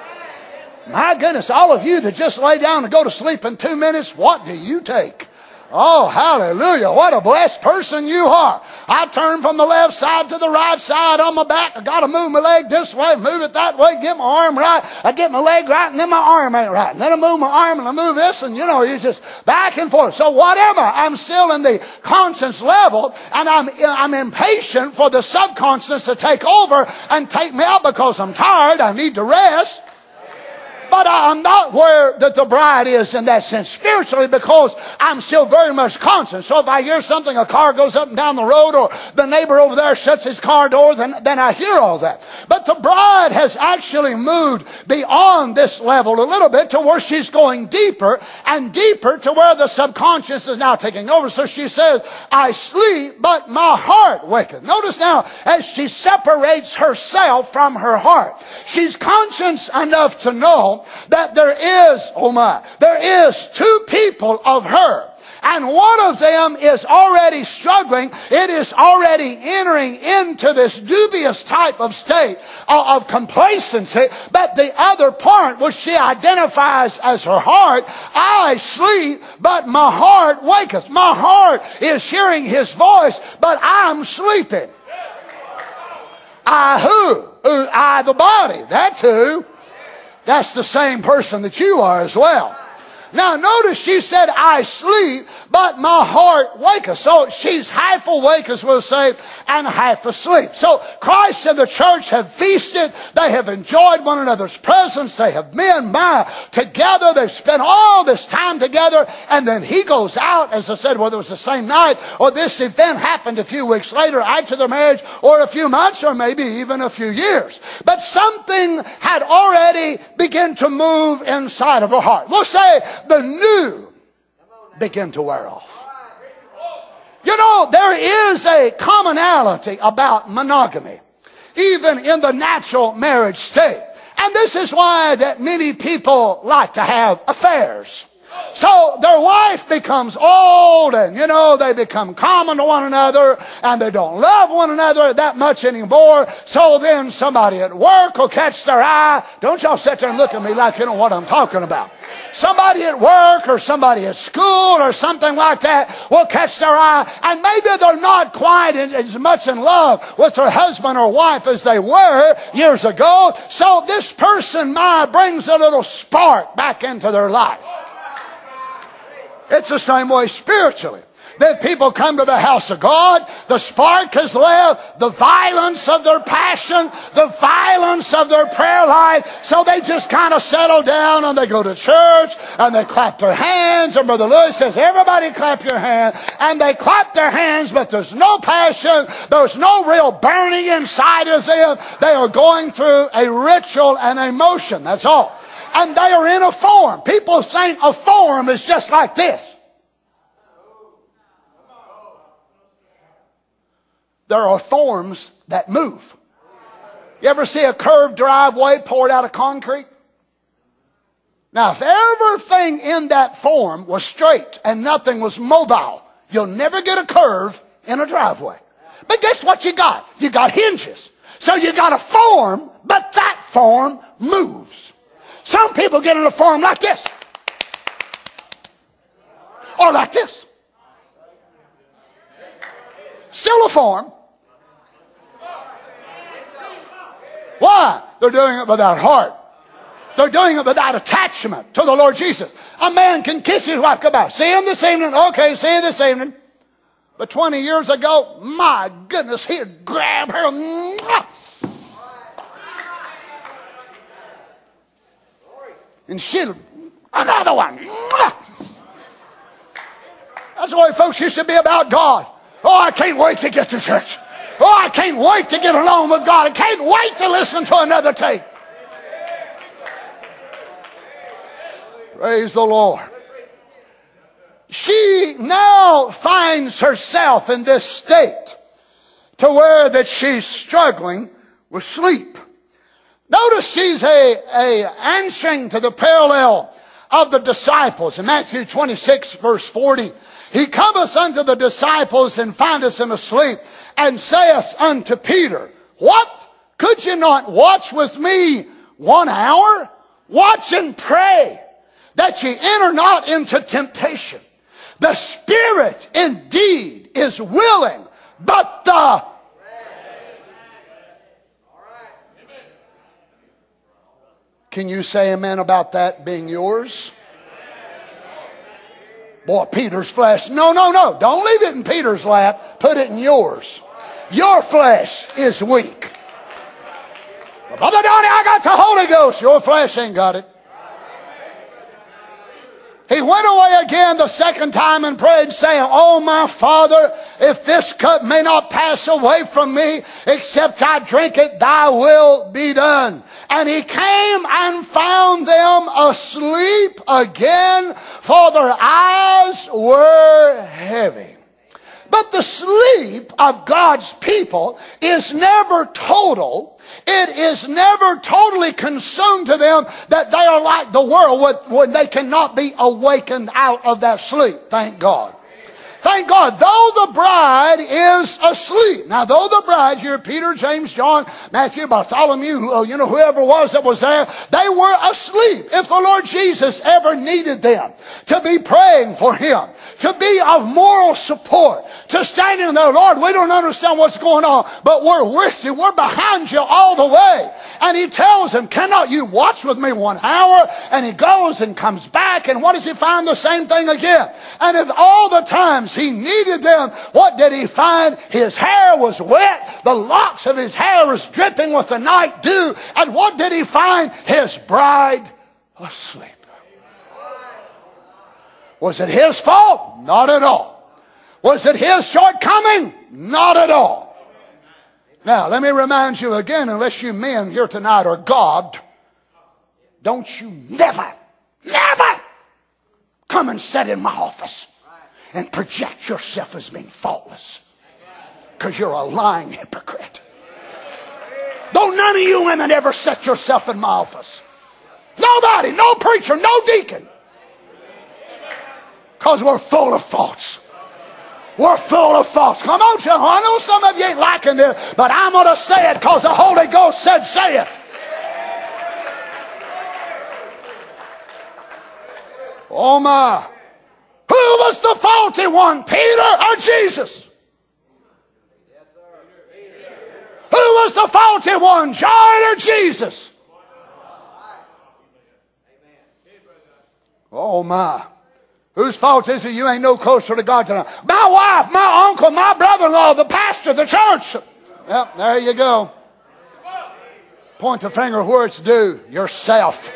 S6: My goodness, all of you that just lay down and go to sleep in 2 minutes, what do you take? Oh, hallelujah. What a blessed person you are. I turn from the left side to the right side on my back. I got to move my leg this way, move it that way, get my arm right. I get my leg right, and then my arm ain't right. And then I move my arm, and I move this, and you're just back and forth. So what am I? I'm still in the conscience level, and I'm impatient for the subconscious to take over and take me out because I'm tired. I need to rest. But I'm not where the bride is in that sense spiritually, because I'm still very much conscious. So if I hear something, a car goes up and down the road, or the neighbor over there shuts his car door, then I hear all that. But the bride has actually moved beyond this level a little bit to where she's going deeper and deeper to where the subconscious is now taking over. So she says, I sleep, but my heart waketh. Notice now, as she separates herself from her heart, she's conscious enough to know that there is two people of her. And one of them is already struggling. It is already entering into this dubious type of state of complacency. But the other part, which she identifies as her heart, I sleep, but my heart waketh. My heart is hearing his voice, but I'm sleeping. I who? I the body. That's who. That's the same person that you are as well. Now notice she said, I sleep, but my heart waketh. So she's half awake, as we'll say, and half asleep. So Christ and the church have feasted. They have enjoyed one another's presence. They have been together. They've spent all this time together. And then he goes out, as I said, whether it was the same night or this event happened a few weeks later after their marriage, or a few months, or maybe even a few years. But something had already begun to move inside of her heart. We'll say the new begin to wear off. You know, there is a commonality about monogamy, even in the natural marriage state. And this is why that many people like to have affairs. So their wife becomes old, and they become common to one another, and they don't love one another that much anymore. So then somebody at work will catch their eye. Don't y'all sit there and look at me like you know what I'm talking about. Somebody at work or somebody at school or something like that will catch their eye, and maybe they're not quite as much in love with their husband or wife as they were years ago. So this person brings a little spark back into their life. It's the same way spiritually. Then people come to the house of God, the spark has left, the violence of their passion, the violence of their prayer life, so they just kind of settle down and they go to church and they clap their hands, and Brother Lewis says, everybody clap your hands, and they clap their hands, but there's no passion, there's no real burning inside of them. They are going through a ritual and a motion, that's all. And they are in a form. People think a form is just like this. There are forms that move. You ever see a curved driveway poured out of concrete? Now, if everything in that form was straight and nothing was mobile, you'll never get a curve in a driveway. But guess what you got? You got hinges. So you got a form, but that form moves. Some people get in a form like this. Or like this. Still a form. Why? They're doing it without heart. They're doing it without attachment to the Lord Jesus. A man can kiss his wife goodbye. See him this evening? Okay, see you this evening. But 20 years ago, my goodness, he'd grab her. And she'll, another one. That's the way folks used to be about God. Oh, I can't wait to get to church. Oh, I can't wait to get along with God. I can't wait to listen to another tape. Praise the Lord. She now finds herself in this state to where that she's struggling with sleep. Notice she's answering to the parallel of the disciples. In Matthew 26, verse 40, he cometh unto the disciples and findeth them asleep, and saith unto Peter, what? Could you not watch with me 1 hour? Watch and pray, that ye enter not into temptation. The spirit indeed is willing, but the Can you say amen about that being yours? Boy, Peter's flesh. No. Don't leave it in Peter's lap. Put it in yours. Your flesh is weak. Brother Donnie, I got the Holy Ghost. Your flesh ain't got it. He went away again the second time and prayed, saying, Oh, my Father, if this cup may not pass away from me, except I drink it, thy will be done. And he came and found them asleep again, for their eyes were heavy. But the sleep of God's people is never total. It is never totally consumed to them that they are like the world when they cannot be awakened out of that sleep. Thank God. Thank God, though the bride is asleep. Now, though the bride here, Peter, James, John, Matthew, Bartholomew, whoever was that was there, they were asleep. If the Lord Jesus ever needed them to be praying for him, to be of moral support, to stand in there, Lord, we don't understand what's going on, but we're with you. We're behind you all the way. And he tells them, cannot you watch with me 1 hour? And he goes and comes back, and what does he find? The same thing again. And if all the times he needed them, what did he find? His hair was wet. The locks of his hair was dripping with the night dew. And what did he find? His bride asleep. Was it his fault? Not at all. Was it his shortcoming? Not at all. Now, let me remind you again, unless you men here tonight are God, don't you never come and sit in my office and project yourself as being faultless. Because you're a lying hypocrite. Don't none of you women ever set yourself in my office. Nobody, no preacher, no deacon. Because we're full of faults. We're full of faults. Come on, children. I know some of you ain't liking this, but I'm going to say it because the Holy Ghost said say it. Oh my. Who was the faulty one, Peter or Jesus? Who was the faulty one, John or Jesus? Oh my. Whose fault is it you ain't no closer to God tonight? My wife, my uncle, my brother-in-law, the pastor, the church. Yep, there you go. Point the finger where it's due. Yourself.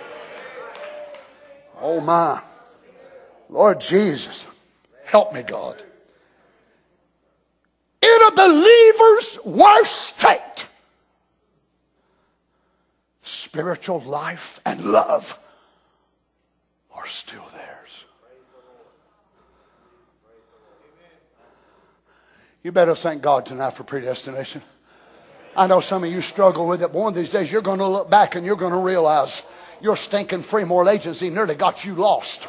S6: Oh my. Lord Jesus, help me, God. In a believer's worst state, spiritual life and love are still theirs. You better thank God tonight for predestination. I know some of you struggle with it, but one of these days you're going to look back and you're going to realize your stinking free moral agency nearly got you lost.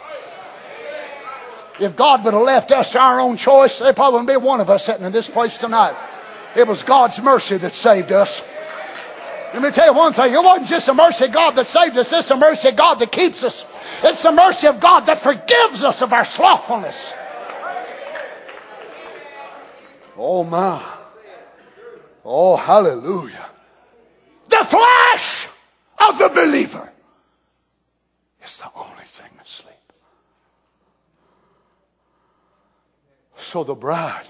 S6: If God would have left us to our own choice, there probably wouldn't be one of us sitting in this place tonight. It was God's mercy that saved us. Let me tell you one thing. It wasn't just the mercy of God that saved us. It's the mercy of God that keeps us. It's the mercy of God that forgives us of our slothfulness. Oh my. Oh, hallelujah. The flesh of the believer is the only thing asleep. So the bride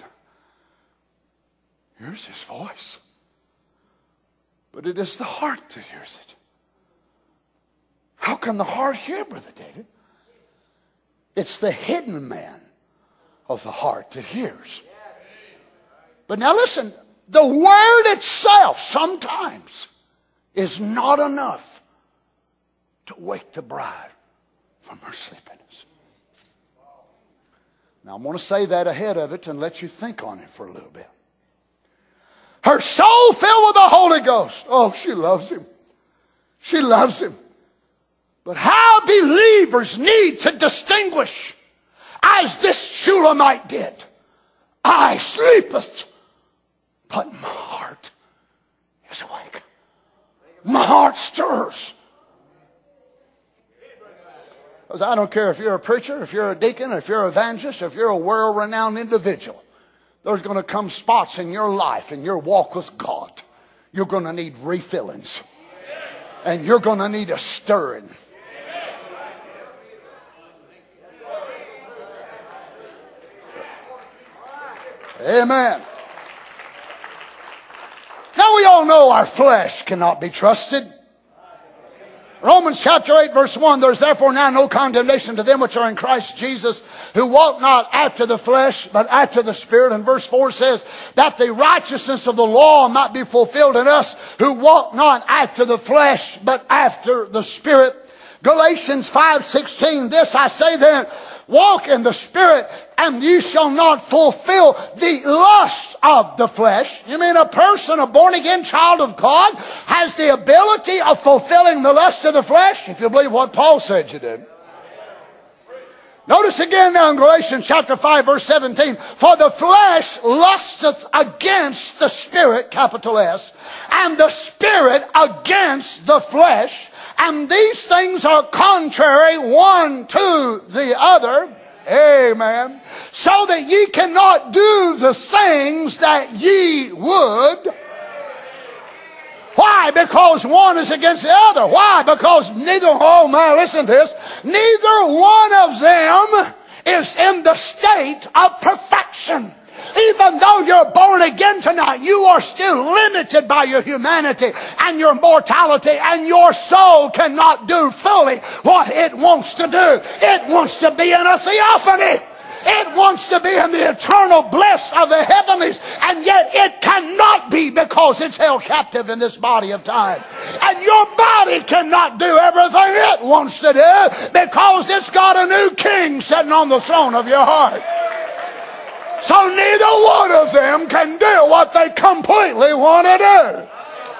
S6: hears his voice. But it is the heart that hears it. How can the heart hear, Brother David? It's the hidden man of the heart that hears. But now listen, the word itself sometimes is not enough to wake the bride from her sleepiness. Now I'm going to say that ahead of it and let you think on it for a little bit. Her soul filled with the Holy Ghost. Oh, she loves him. She loves him. But how believers need to distinguish, as this Shulamite did. I sleepeth, but my heart is awake. My heart stirs. Because I don't care if you're a preacher, if you're a deacon, if you're an evangelist, if you're a world-renowned individual. There's going to come spots in your life, in your walk with God. You're going to need refillings. And you're going to need a stirring. Amen. Now we all know our flesh cannot be trusted. Romans chapter 8 verse 1, there's therefore now no condemnation to them which are in Christ Jesus, who walk not after the flesh, but after the Spirit. And verse 4 says, that the righteousness of the law might be fulfilled in us, who walk not after the flesh, but after the Spirit. Galatians 5:16, this I say then, walk in the Spirit, and you shall not fulfill the lust of the flesh. You mean a person, a born-again child of God, has the ability of fulfilling the lust of the flesh? If you believe what Paul said you did. Notice again now in Galatians chapter 5, verse 17. For the flesh lusteth against the Spirit, capital S, and the Spirit against the flesh. And these things are contrary one to the other. Amen. So that ye cannot do the things that ye would. Why? Because one is against the other. Why? Because neither, oh man, listen to this. Neither one of them is in the state of perfection. Even though you're born again tonight, you are still limited by your humanity and your mortality, and your soul cannot do fully what it wants to do. It wants to be in a theophany. It wants to be in the eternal bliss of the heavenlies, and yet it cannot be because it's held captive in this body of time. And your body cannot do everything it wants to do because it's got a new king sitting on the throne of your heart. So neither one of them can do what they completely want to do.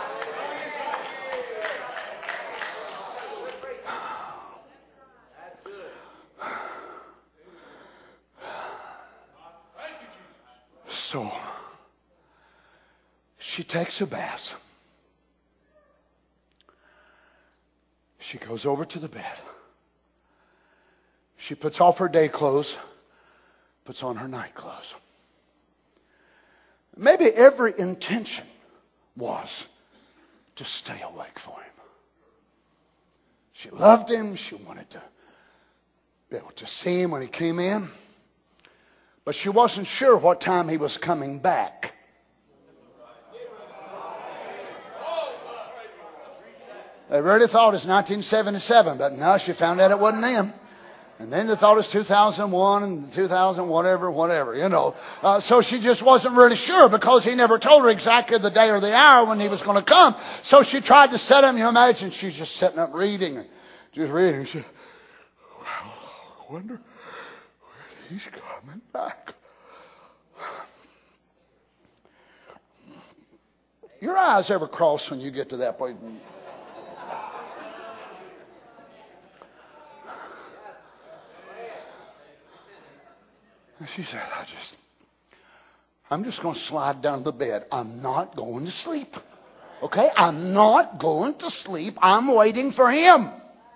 S6: So she takes a bath. She goes over to the bed. She puts off her day clothes, puts on her night clothes. Maybe every intention was to stay awake for him. She loved him. She wanted to be able to see him when he came in. But she wasn't sure what time he was coming back. They really thought it was 1977, but no, she found out it wasn't them. And then they thought it was 2001 and 2000 whatever, you know. So she just wasn't really sure because he never told her exactly the day or the hour when he was going to come. So she tried to set him. You imagine she's just sitting up reading. Just reading. She said, well, I wonder when he's coming back. Your eyes ever cross when you get to that point? And she said, I'm just going to slide down to the bed. I'm not going to sleep. Okay? I'm not going to sleep. I'm waiting for him.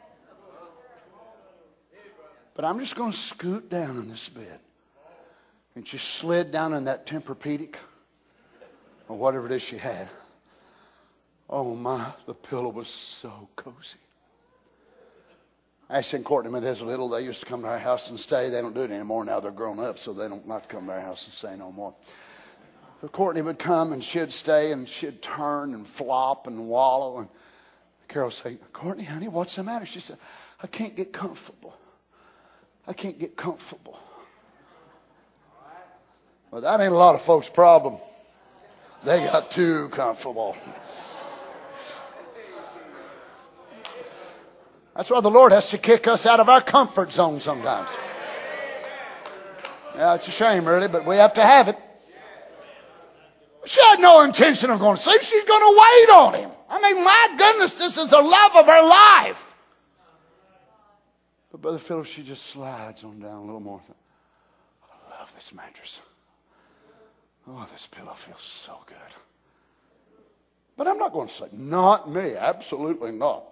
S6: But I'm just going to scoot down in this bed. And she slid down in that Tempur-Pedic, or whatever it is she had. Oh my, the pillow was so cozy. Ashley and Courtney, when they was little, they used to come to our house and stay. They don't do it anymore now. They're grown up, so they don't like to come to our house and stay no more. So Courtney would come and she'd stay and she'd turn and flop and wallow. And Carol would say, Courtney, honey, what's the matter? She said, I can't get comfortable. I can't get comfortable. Well, that ain't a lot of folks' problem. They got too comfortable. That's why the Lord has to kick us out of our comfort zone sometimes. Yeah, it's a shame, really, but we have to have it. She had no intention of going to sleep. She's going to wait on him. I mean, my goodness, this is the love of her life. But Brother Philip, she just slides on down a little more. I love this mattress. Oh, this pillow feels so good. But I'm not going to sleep. Not me. Absolutely not.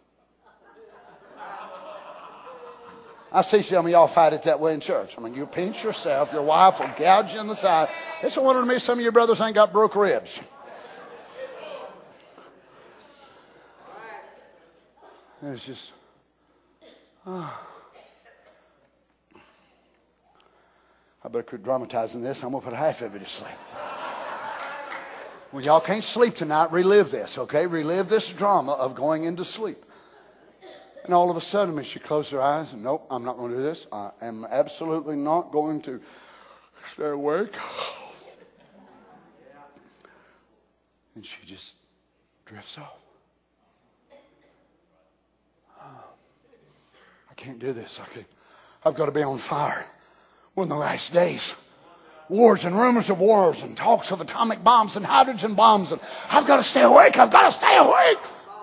S6: I see some of y'all fight it that way in church. I mean, you pinch yourself, your wife will gouge you in the side. It's a wonder to me some of your brothers ain't got broke ribs. And it's just, I better quit dramatizing this. I'm going to put half of it to sleep. When y'all can't sleep tonight, relive this, okay? Relive this drama of going into sleep. And all of a sudden, when she closed her eyes, and nope, I'm not going to do this. I am absolutely not going to stay awake. And she just drifts off. I can't do this. I've got to be on fire. We're in the last days. Wars and rumors of wars and talks of atomic bombs and hydrogen bombs. And I've got to stay awake. I've got to stay awake.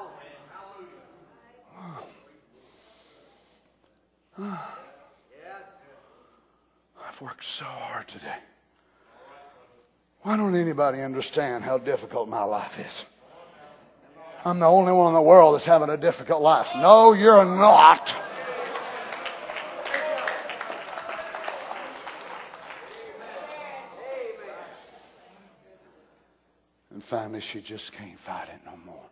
S6: I've worked so hard today. Why don't anybody understand how difficult my life is? I'm the only one in the world that's having a difficult life. No, you're not. And finally, she just can't fight it no more.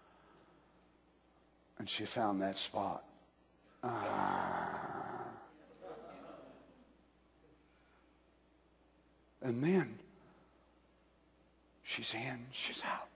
S6: And she found that spot. And then she's in, she's out.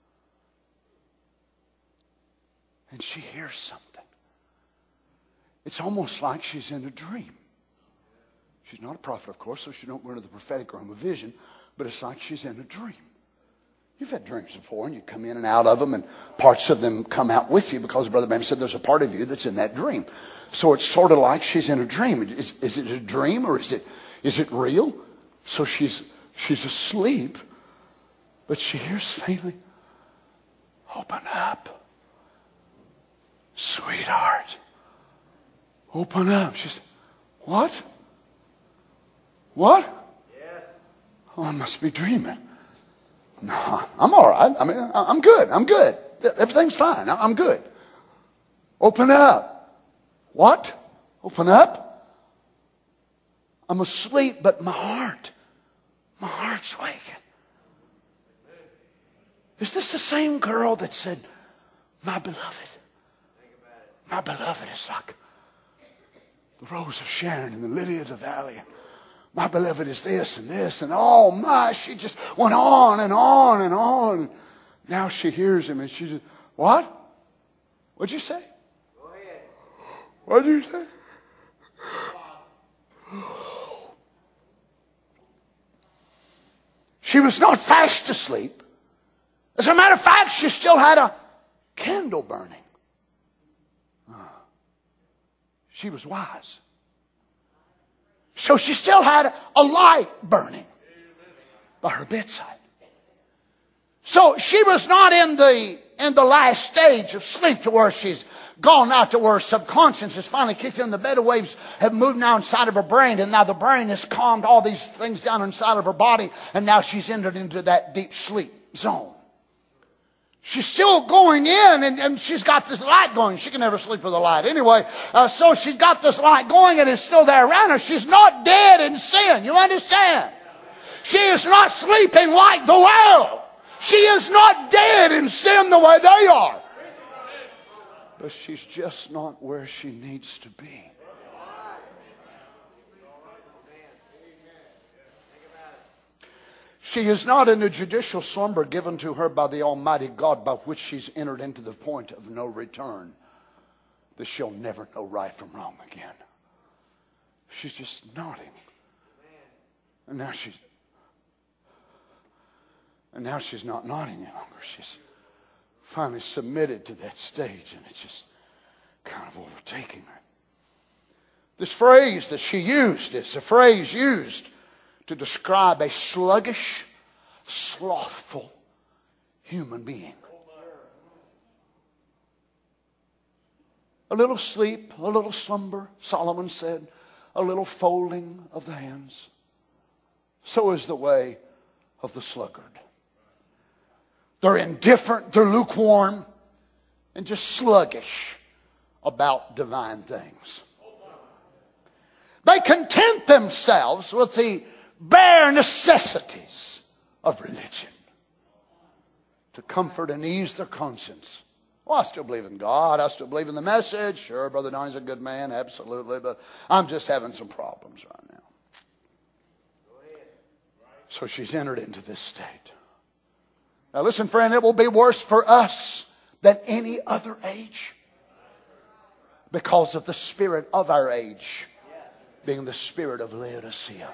S6: And she hears something. It's almost like she's in a dream. She's not a prophet, of course, so she don't go into the prophetic realm of vision, but it's like she's in a dream. You've had dreams before, and you come in and out of them, and parts of them come out with you because Brother Branham said there's a part of you that's in that dream. So it's sort of like she's in a dream. Is it a dream or is it real? So she's asleep, but she hears faintly, "Open up, sweetheart. Open up." She's, "What? What?" "Yes." "Oh, I must be dreaming." "No, I'm all right. I mean, I'm good. I'm good. Everything's fine. I'm good." "Open up." "What? Open up?" "I'm asleep, but my heart's waking." Is this the same girl that said, "My beloved is like the rose of Sharon and the lily of the valley. My beloved is this and this." And oh my, she just went on and on and on. Now she hears him and she says, "What? What'd you say?" "Go ahead." "What'd you say?" She was not fast asleep. As a matter of fact, she still had a candle burning. She was wise. So she still had a light burning by her bedside. So she was not in the last stage of sleep to where she's gone out to where her subconscious has finally kicked in. The beta waves have moved now inside of her brain, and now the brain has calmed all these things down inside of her body, and now she's entered into that deep sleep zone. She's still going in, and she's got this light going. She can never sleep with a light. Anyway, so she's got this light going, and it's still there around her. She's not dead in sin. You understand? She is not sleeping like the world. She is not dead in sin the way they are. But she's just not where she needs to be. She is not in a judicial slumber given to her by the Almighty God, by which she's entered into the point of no return, that she'll never know right from wrong again. She's just nodding. And now she's not nodding any longer. She's finally submitted to that stage, and it's just kind of overtaking her. This phrase that she used is a phrase used to describe a sluggish, slothful human being. A little sleep, a little slumber, Solomon said, a little folding of the hands. So is the way of the sluggard. They're indifferent, they're lukewarm, and just sluggish about divine things. They content themselves with the bare necessities of religion to comfort and ease their conscience. Well, I still believe in God. I still believe in the message. Sure, Brother Donnie's a good man, absolutely, but I'm just having some problems right now. So she's entered into this state. Now listen, friend, it will be worse for us than any other age because of the spirit of our age being the spirit of Laodicea.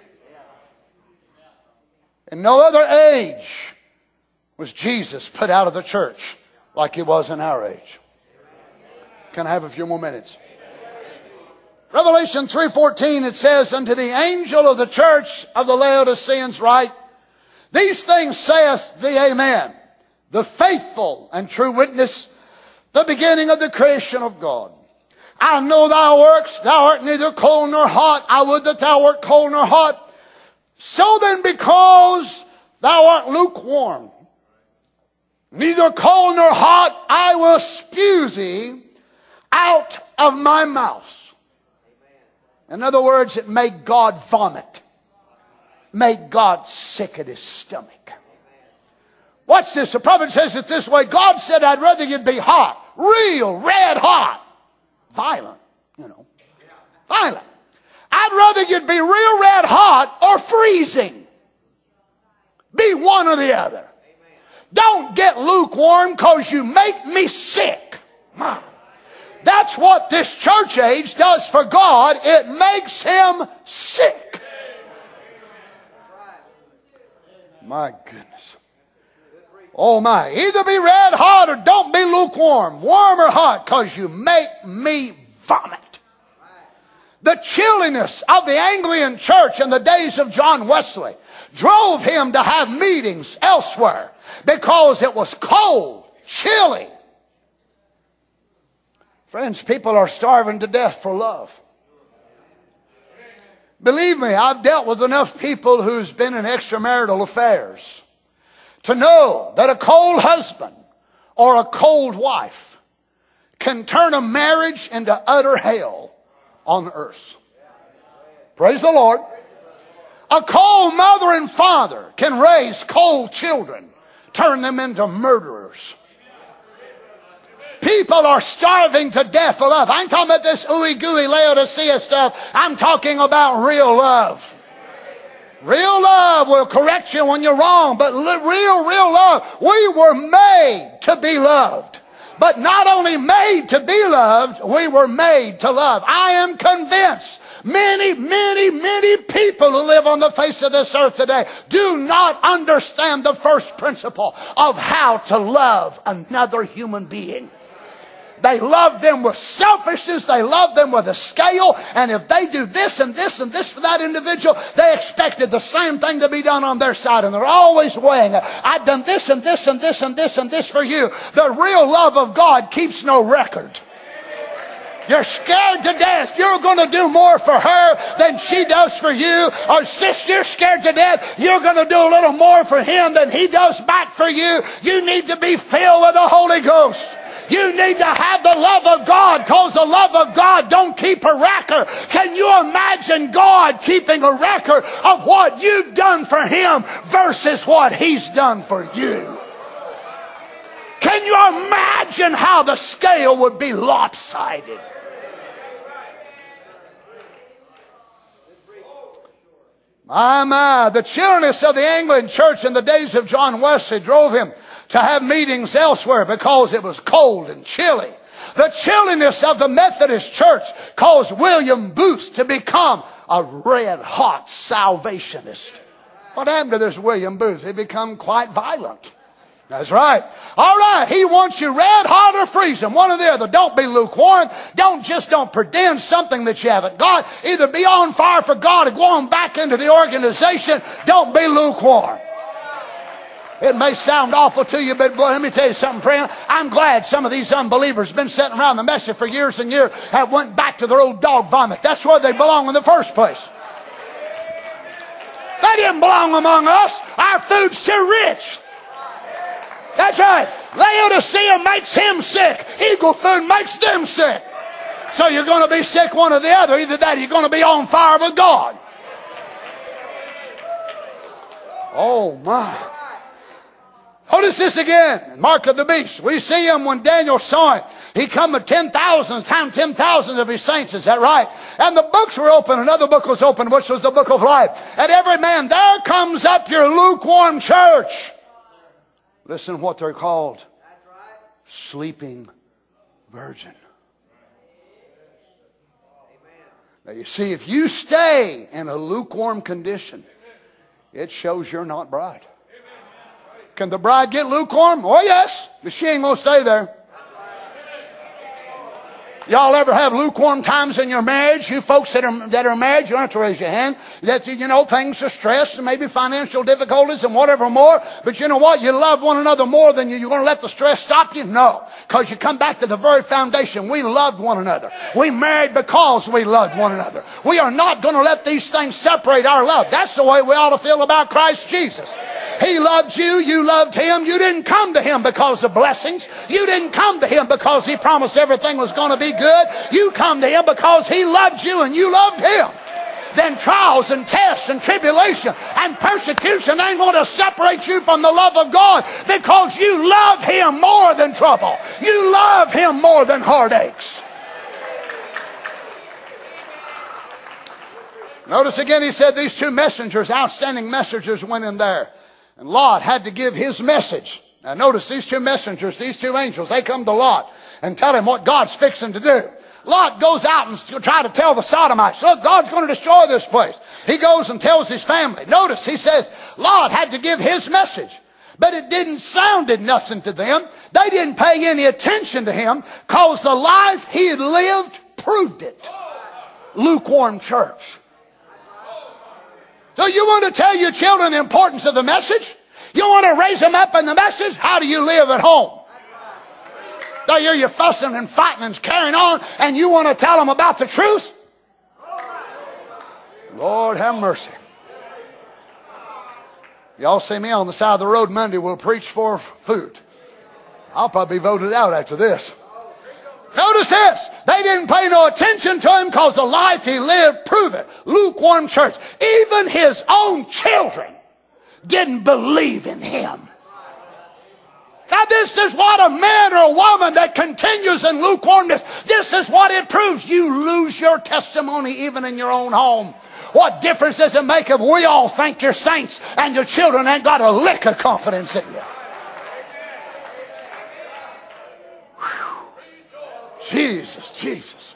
S6: In no other age was Jesus put out of the church like he was in our age. Can I have a few more minutes? Revelation 3:14, it says, unto the angel of the church of the Laodiceans write, these things saith the Amen, the faithful and true witness, the beginning of the creation of God. I know thy works, thou art neither cold nor hot. I would that thou wert cold nor hot. So then, because thou art lukewarm, neither cold nor hot, I will spew thee out of my mouth. In other words, it made God vomit. Made God sick at his stomach. Watch this. The prophet says it this way. God said, I'd rather you'd be hot. Real red hot. Violent, Violent. I'd rather you'd be real red hot or freezing. Be one or the other. Don't get lukewarm because you make me sick. That's what this church age does for God. It makes him sick. My goodness. Oh my. Either be red hot or don't be lukewarm. Warm or hot, because you make me vomit. The chilliness of the Anglican church in the days of John Wesley drove him to have meetings elsewhere because it was cold, chilly. Friends, people are starving to death for love. Believe me, I've dealt with enough people who's been in extramarital affairs to know that a cold husband or a cold wife can turn a marriage into utter hell on earth. Praise the Lord. A cold mother and father can raise cold children, turn them into murderers. People are starving to death for love. I ain't talking about this ooey-gooey Laodicea stuff. I'm talking about real love. Real love will correct you when you're wrong, but real love. We were made to be loved. But not only made to be loved, we were made to love. I am convinced many people who live on the face of this earth today do not understand the first principle of how to love another human being. They love them with selfishness. They love them with a scale. And if they do this and this and this for that individual, they expected the same thing to be done on their side. And they're always weighing it. I've done this and this and this and this and this for you. The real love of God keeps no record. You're scared to death. You're going to do more for her than she does for you. Or sister, you're scared to death. You're going to do a little more for him than he does back for you. You need to be filled with the Holy Ghost. You need to have the love of God, because the love of God don't keep a record. Can you imagine God keeping a record of what you've done for him versus what he's done for you? Can you imagine how the scale would be lopsided? My, the chilliness of the Anglican church in the days of John Wesley drove him to have meetings elsewhere because it was cold and chilly. The chilliness of the Methodist church caused William Booth to become a red-hot salvationist. What happened to this William Booth? He became quite violent. That's right. All right. He wants you red, hot, or freezing. One or the other. Don't be lukewarm. Don't pretend something that you haven't got. Either be on fire for God or go on back into the organization. Don't be lukewarm. It may sound awful to you, but boy, let me tell you something, friend. I'm glad some of these unbelievers have been sitting around the message for years and years, have went back to their old dog vomit. That's where they belong in the first place. They didn't belong among us. Our food's too rich. That's right. Laodicea makes him sick. Eagle food makes them sick. So you're going to be sick one or the other. Either that or you're going to be on fire with God. Oh my. Notice this again. Mark of the beast. We see him when Daniel saw it. He come with 10,000 times 10,000 of his saints. Is that right? And the books were open. Another book was open, which was the book of life. And every man, there comes up your lukewarm church. Listen what they're called. Sleeping virgin. Now you see, if you stay in a lukewarm condition, it shows you're not bride. Can the bride get lukewarm? Oh yes, but she ain't going to stay there. Y'all ever have lukewarm times in your marriage? You folks that are married, you don't have to raise your hand. That, you know, things are stressed and maybe financial difficulties and whatever more. But you know what? You love one another more than you're going to let the stress stop you? No. Because you come back to the very foundation. We loved one another. We married because we loved one another. We are not going to let these things separate our love. That's the way we ought to feel about Christ Jesus. He loved you. You loved him. You didn't come to him because of blessings. You didn't come to him because he promised everything was going to be good. You come to him because he loved you and you loved him. Then trials and tests and tribulation and persecution ain't going to separate you from the love of God, because you love him more than trouble. You love him more than heartaches. Notice again, he said these two messengers, outstanding messengers, went in there. And Lot had to give his message. Now notice these two messengers, these two angels, they come to Lot and tell him what God's fixing to do. Lot goes out and try to tell the Sodomites, look, God's going to destroy this place. He goes and tells his family. Notice he says Lot had to give his message. But it didn't sounded nothing to them. They didn't pay any attention to him because the life he had lived proved it. Lukewarm church. So you want to tell your children the importance of the message? You want to raise them up in the message? How do you live at home? They hear you fussing and fighting and carrying on, and you want to tell them about the truth? Lord have mercy. Y'all see me on the side of the road Monday, we'll preach for food. I'll probably be voted out after this. Notice this. They didn't pay no attention to him because the life he lived proved it. Lukewarm church. Even his own children didn't believe in him. Now this is what a man or a woman that continues in lukewarmness, this is what it proves. You lose your testimony even in your own home. What difference does it make if we all think you're saints and your children ain't got a lick of confidence in you? Jesus, Jesus.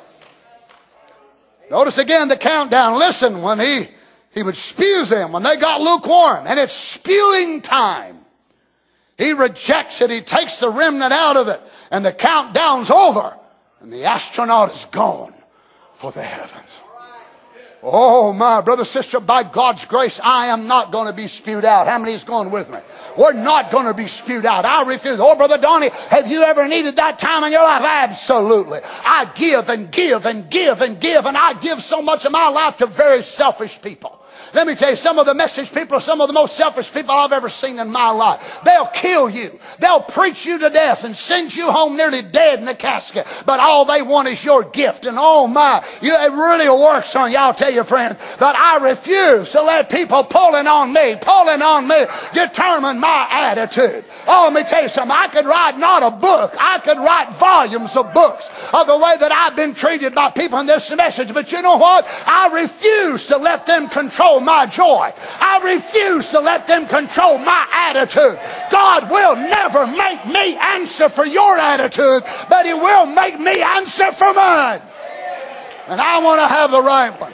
S6: Notice again the countdown. Listen, when he would spew them, when they got lukewarm, and it's spewing time. He rejects it. He takes the remnant out of it, and the countdown's over, and the astronaut is gone for the heavens. Oh my brother, sister, by God's grace, I am not going to be spewed out. How many is going with me? We're not going to be spewed out. I refuse. Oh, Brother Donnie, have you ever needed that time in your life? Absolutely. I give and give and give and give, and I give so much of my life to very selfish people. Let me tell you, some of the message people are some of the most selfish people I've ever seen in my life. They'll kill you. They'll preach you to death and send you home nearly dead in a casket. But all they want is your gift. And oh my, it really works on you, I'll tell you, friends. But I refuse to let people pulling on me, determine my attitude. Oh, let me tell you something. I could write not a book. I could write volumes of books of the way that I've been treated by people in this message. But you know what? I refuse to let them control my joy. I refuse to let them control my attitude. God will never make me answer for your attitude, but he will make me answer for mine. And I want to have the right one.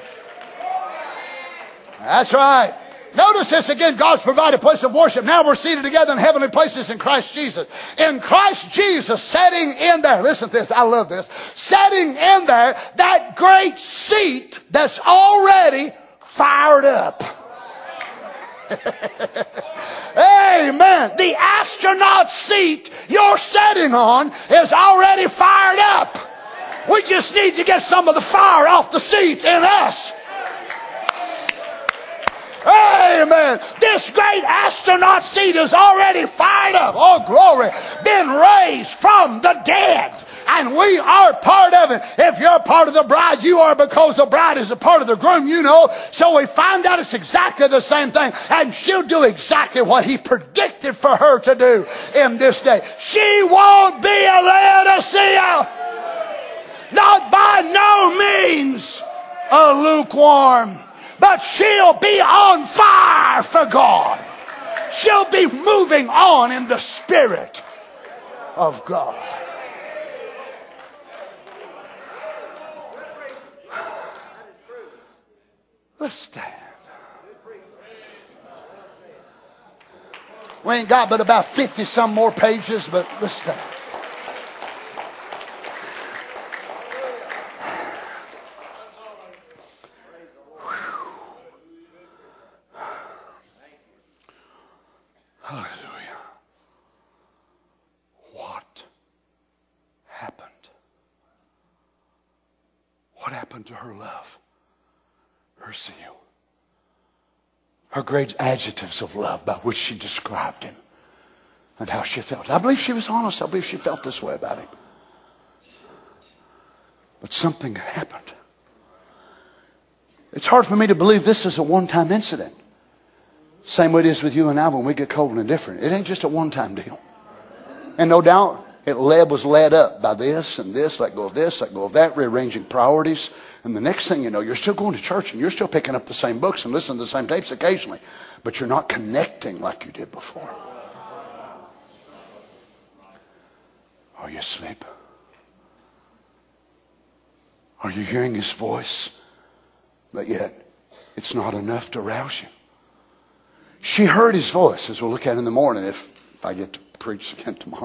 S6: That's right. Notice this again. God's provided a place of worship. Now we're seated together in heavenly places in Christ Jesus. In Christ Jesus, setting in there. Listen to this. I love this. Setting in there that great seat that's already fired up. Amen. The astronaut seat you're sitting on is already fired up. We just need to get some of the fire off the seat in us. Amen. This great astronaut seat is already fired up. Oh, glory. Been raised from the dead. And we are part of it. If you're part of the bride, you are, because the bride is a part of the groom, you know. So we find out it's exactly the same thing. And she'll do exactly what he predicted for her to do in this day. She won't be a Laodicea. Not by no means a lukewarm. But she'll be on fire for God. She'll be moving on in the Spirit of God. Let's stand. We ain't got but about 50 some more pages, but let's stand. Hallelujah. What happened? What happened to her love? Her zeal. Her great adjectives of love by which she described him and how she felt. I believe she was honest. I believe she felt this way about him. But something happened. It's hard for me to believe this is a one-time incident. Same way it is with you and I when we get cold and indifferent. It ain't just a one-time deal. And no doubt, it was led up by this and this, let go of this, let go of that, rearranging priorities. And the next thing you know, you're still going to church and you're still picking up the same books and listening to the same tapes occasionally. But you're not connecting like you did before. Are you asleep? Are you hearing his voice? But yet, it's not enough to rouse you. She heard his voice, as we'll look at in the morning if I get to preach again tomorrow.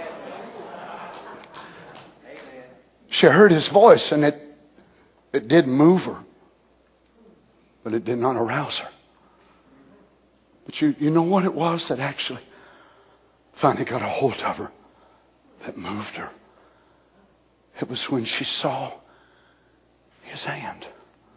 S6: She heard his voice, and it did move her, but it did not arouse her. But you know what it was that actually finally got a hold of her, that moved her? It was when she saw his hand.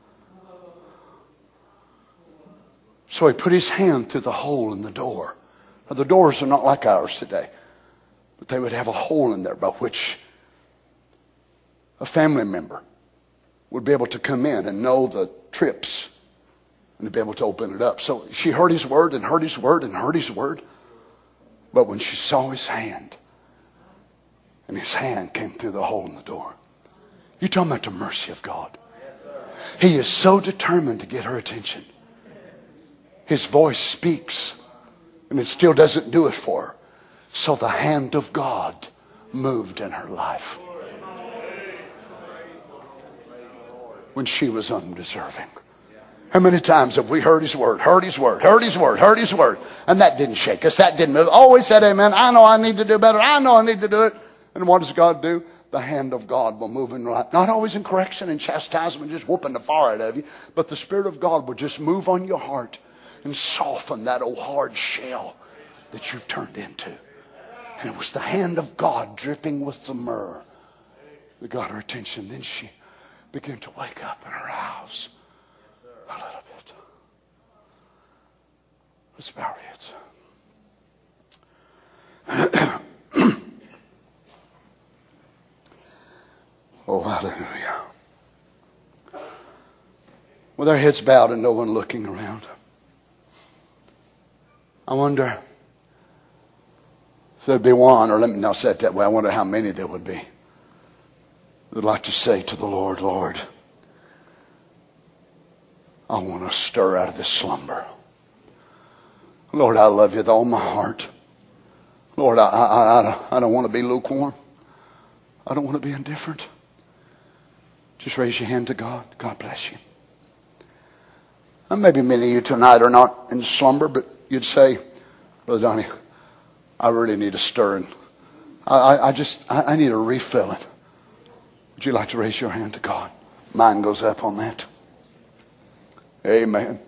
S6: So he put his hand through the hole in the door. Now, the doors are not like ours today, but they would have a hole in there by which a family member would be able to come in and know the trips and to be able to open it up. So she heard his word and heard his word and heard his word. But when she saw his hand, and his hand came through the hole in the door. You're talking about the mercy of God. He is so determined to get her attention. His voice speaks, and it still doesn't do it for her. So the hand of God moved in her life when she was undeserving. How many times have we heard his word, heard his word, heard his word, heard his word, and that didn't shake us, that didn't move. Always said amen. I know I need to do better. I know I need to do it. And what does God do? The hand of God will move in life. Not always in correction and chastisement, just whooping the fire out of you, but the Spirit of God will just move on your heart and soften that old hard shell that you've turned into. And it was the hand of God dripping with the myrrh that got her attention. Then she began to wake up in her house a little bit. Let's bow our heads. Oh, hallelujah. With our heads bowed and no one looking around, I wonder if there'd be one, or let me not say it that way, I wonder how many there would be who would like to say to the Lord, Lord, I want to stir out of this slumber. Lord, I love you with all my heart. Lord, I don't want to be lukewarm. I don't want to be indifferent. Just raise your hand to God. God bless you. And maybe many of you tonight are not in slumber, but you'd say, Brother Donnie, I really need a stirring. I need a refilling. Would you like to raise your hand to God? Mine goes up on that. Amen.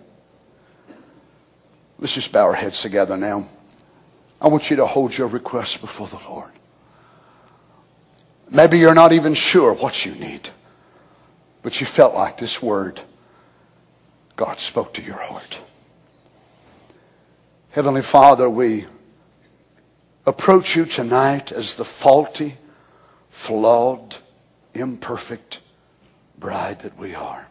S6: Let's just bow our heads together now. I want you to hold your request before the Lord. Maybe you're not even sure what you need, but you felt like this word, God spoke to your heart. Heavenly Father, we approach you tonight as the faulty, flawed, imperfect bride that we are.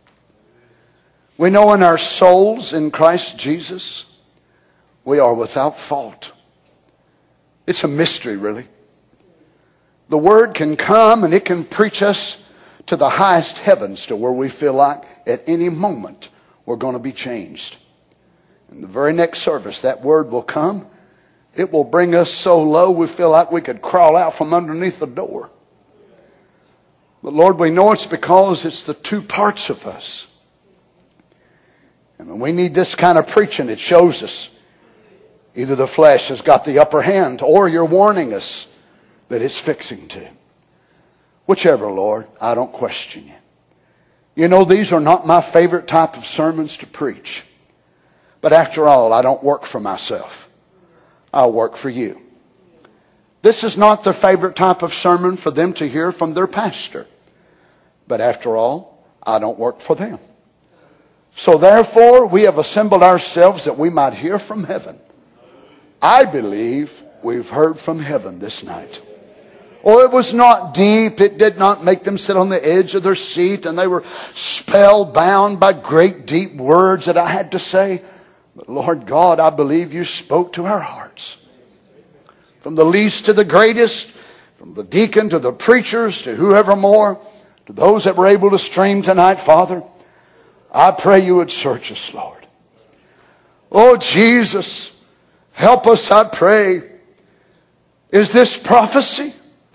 S6: We know in our souls in Christ Jesus, we are without fault. It's a mystery, really. The Word can come and it can preach us to the highest heavens, to where we feel like at any moment we're going to be changed. In the very next service, that Word will come. It will bring us so low we feel like we could crawl out from underneath the door. But Lord, we know it's because it's the two parts of us. And when we need this kind of preaching, it shows us either the flesh has got the upper hand, or you're warning us that it's fixing to. Whichever, Lord, I don't question you. You know, these are not my favorite type of sermons to preach. But after all, I don't work for myself. I'll work for you. This is not the favorite type of sermon for them to hear from their pastor. But after all, I don't work for them. So therefore, we have assembled ourselves that we might hear from heaven. I believe we've heard from heaven this night. Oh, it was not deep. It did not make them sit on the edge of their seat and they were spellbound by great deep words that I had to say. But Lord God, I believe you spoke to our hearts. From the least to the greatest, from the deacon to the preachers to whoever more, to those that were able to stream tonight, Father, I pray you would search us, Lord. Oh, Jesus, help us, I pray. Is this prophecy?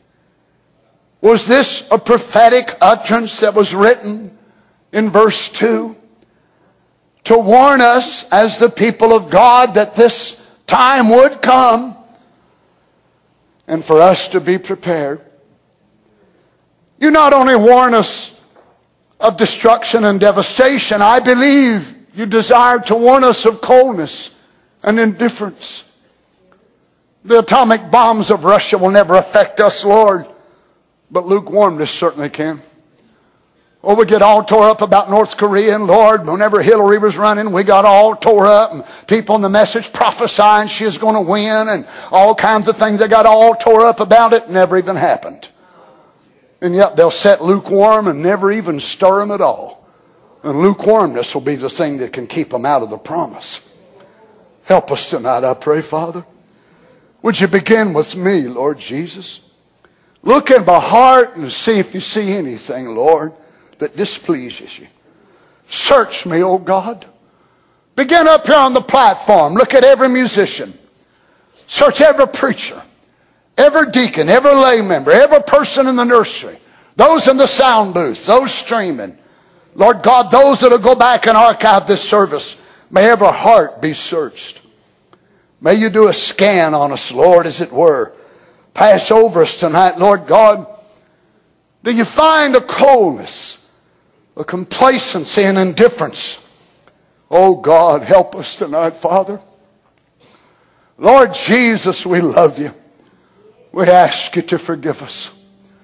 S6: Was this a prophetic utterance that was written in verse 2? To warn us as the people of God that this time would come and for us to be prepared. You not only warn us of destruction and devastation, I believe you desire to warn us of coldness and indifference. The atomic bombs of Russia will never affect us, Lord, but lukewarmness certainly can. Oh, we get all tore up about North Korea, and Lord, whenever Hillary was running, we got all tore up, and people in the message prophesying she's going to win, and all kinds of things. They got all tore up about it, never even happened. And yet they'll set lukewarm and never even stir them at all. And lukewarmness will be the thing that can keep them out of the promise. Help us tonight, I pray, Father. Would you begin with me, Lord Jesus? Look in my heart and see if you see anything, Lord, that displeases you. Search me, oh God. Begin up here on the platform. Look at every musician. Search every preacher, every deacon, every lay member, every person in the nursery, those in the sound booth, those streaming. Lord God, those that will go back and archive this service, may every heart be searched. May you do a scan on us, Lord, as it were. Pass over us tonight, Lord God. Do you find a coldness, a complacency and indifference? Oh God, help us tonight, Father. Lord Jesus, we love you. We ask you to forgive us.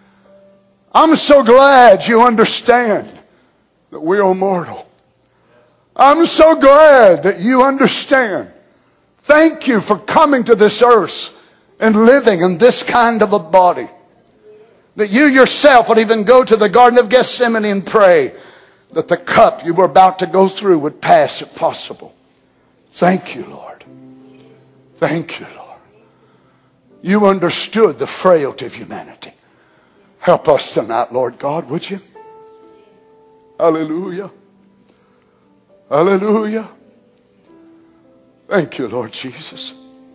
S6: I'm so glad you understand that we are mortal. I'm so glad that you understand. Thank you for coming to this earth and living in this kind of a body. That you yourself would even go to the Garden of Gethsemane and pray that the cup you were about to go through would pass if possible. Thank you, Lord. Thank you, Lord. You understood the frailty of humanity. Help us tonight, Lord God, would you? Hallelujah. Hallelujah. Thank you, Lord Jesus.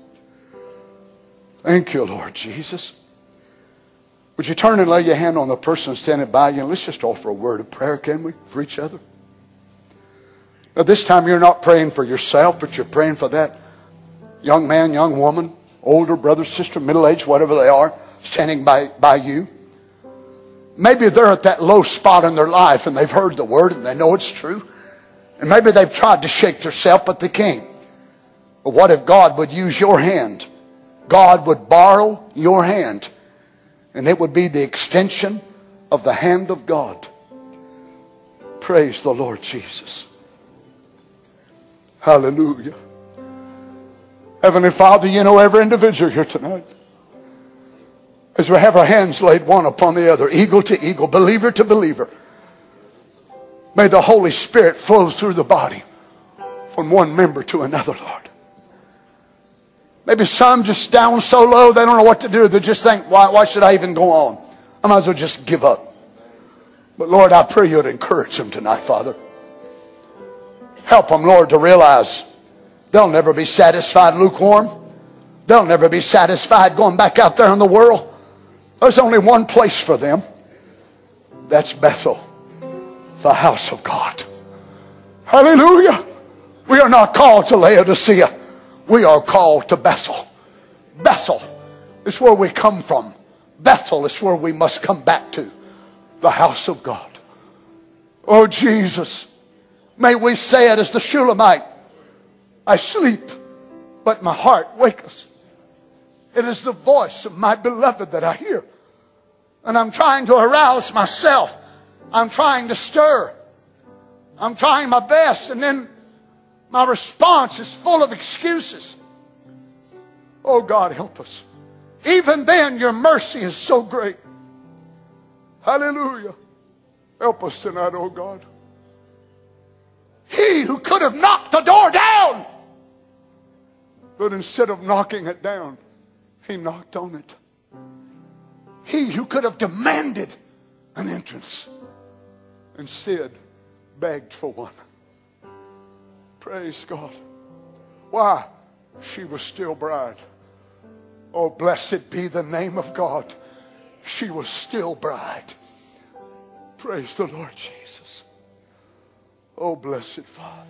S6: Thank you, Lord Jesus. Would you turn and lay your hand on the person standing by you, and let's just offer a word of prayer, can we, for each other? Now, this time you're not praying for yourself, but you're praying for that young man, young woman, older brother, sister, middle-aged, whatever they are, standing by you. Maybe they're at that low spot in their life and they've heard the word and they know it's true. And maybe they've tried to shake themselves, but they can't. But what if God would use your hand? God would borrow your hand, and it would be the extension of the hand of God. Praise the Lord Jesus. Hallelujah. Heavenly Father, you know every individual here tonight. As we have our hands laid one upon the other, eagle to eagle, believer to believer, may the Holy Spirit flow through the body from one member to another, Lord. Maybe some just down so low they don't know what to do. They just think, why should I even go on? I might as well just give up. But Lord, I pray you would encourage them tonight, Father. Help them, Lord, to realize they'll never be satisfied lukewarm. They'll never be satisfied going back out there in the world. There's only one place for them. That's Bethel, the house of God. Hallelujah. We are not called to Laodicea. We are called to Bethel. Bethel is where we come from. Bethel is where we must come back to. The house of God. Oh Jesus, may we say it as the Shulamite. I sleep, but my heart waketh. It is the voice of my beloved that I hear. And I'm trying to arouse myself. I'm trying to stir. I'm trying my best. And then my response is full of excuses. Oh, God, help us. Even then, your mercy is so great. Hallelujah. Help us tonight, oh God. He who could have knocked the door down, but instead of knocking it down, he knocked on it. He who could have demanded an entrance, instead begged for one. Praise God. Why? She was still bride. Oh, blessed be the name of God. She was still bride. Praise the Lord Jesus. Oh, blessed Father.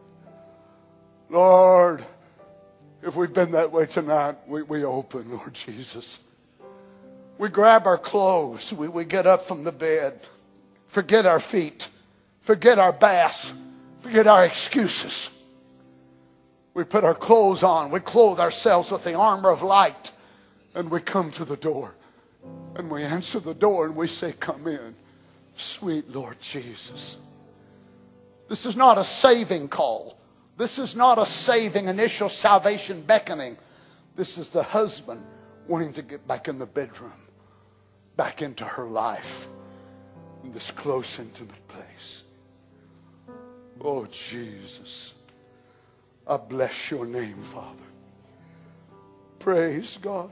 S6: Lord, if we've been that way tonight, we open, Lord Jesus. We grab our clothes. We get up from the bed. Forget our feet. Forget our baths. Forget our excuses. We put our clothes on. We clothe ourselves with the armor of light. And we come to the door. And we answer the door and we say, come in, sweet Lord Jesus. This is not a saving call. This is not a saving initial salvation beckoning. This is the husband wanting to get back in the bedroom, back into her life, in this close, intimate place. Oh, Jesus, I bless your name, Father. Praise God.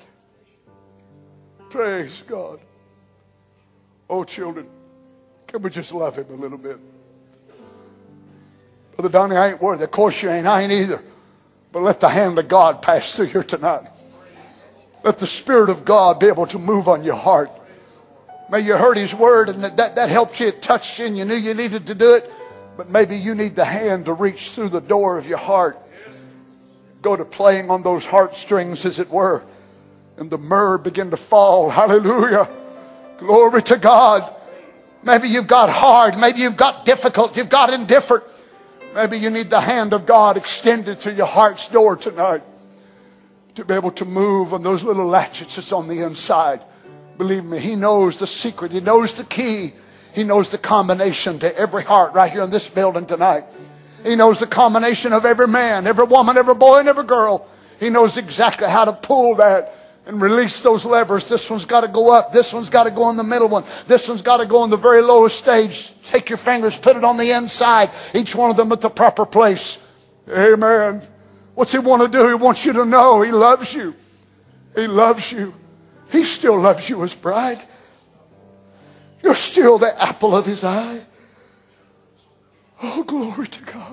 S6: Praise God. Oh, children, can we just love him a little bit? Brother Donnie, I ain't worthy. Of course you ain't. I ain't either. But let the hand of God pass through here tonight. Let the Spirit of God be able to move on your heart. Maybe you heard His word and that helped you. It touched you and you knew you needed to do it. But maybe you need the hand to reach through the door of your heart. Go to playing on those heartstrings, as it were. And the myrrh begin to fall. Hallelujah. Glory to God. Maybe you've got hard. Maybe you've got difficult. You've got indifferent. Maybe you need the hand of God extended to your heart's door tonight. To be able to move on those little latchets that's on the inside. Believe me, He knows the secret. He knows the key. He knows the combination to every heart right here in this building tonight. He knows the combination of every man, every woman, every boy, and every girl. He knows exactly how to pull that and release those levers. This one's got to go up. This one's got to go on the middle one. This one's got to go on the very lowest stage. Take your fingers, put it on the inside. Each one of them at the proper place. Amen. What's He want to do? He wants you to know He loves you. He loves you. He still loves you as bride. You're still the apple of His eye. Oh, glory to God.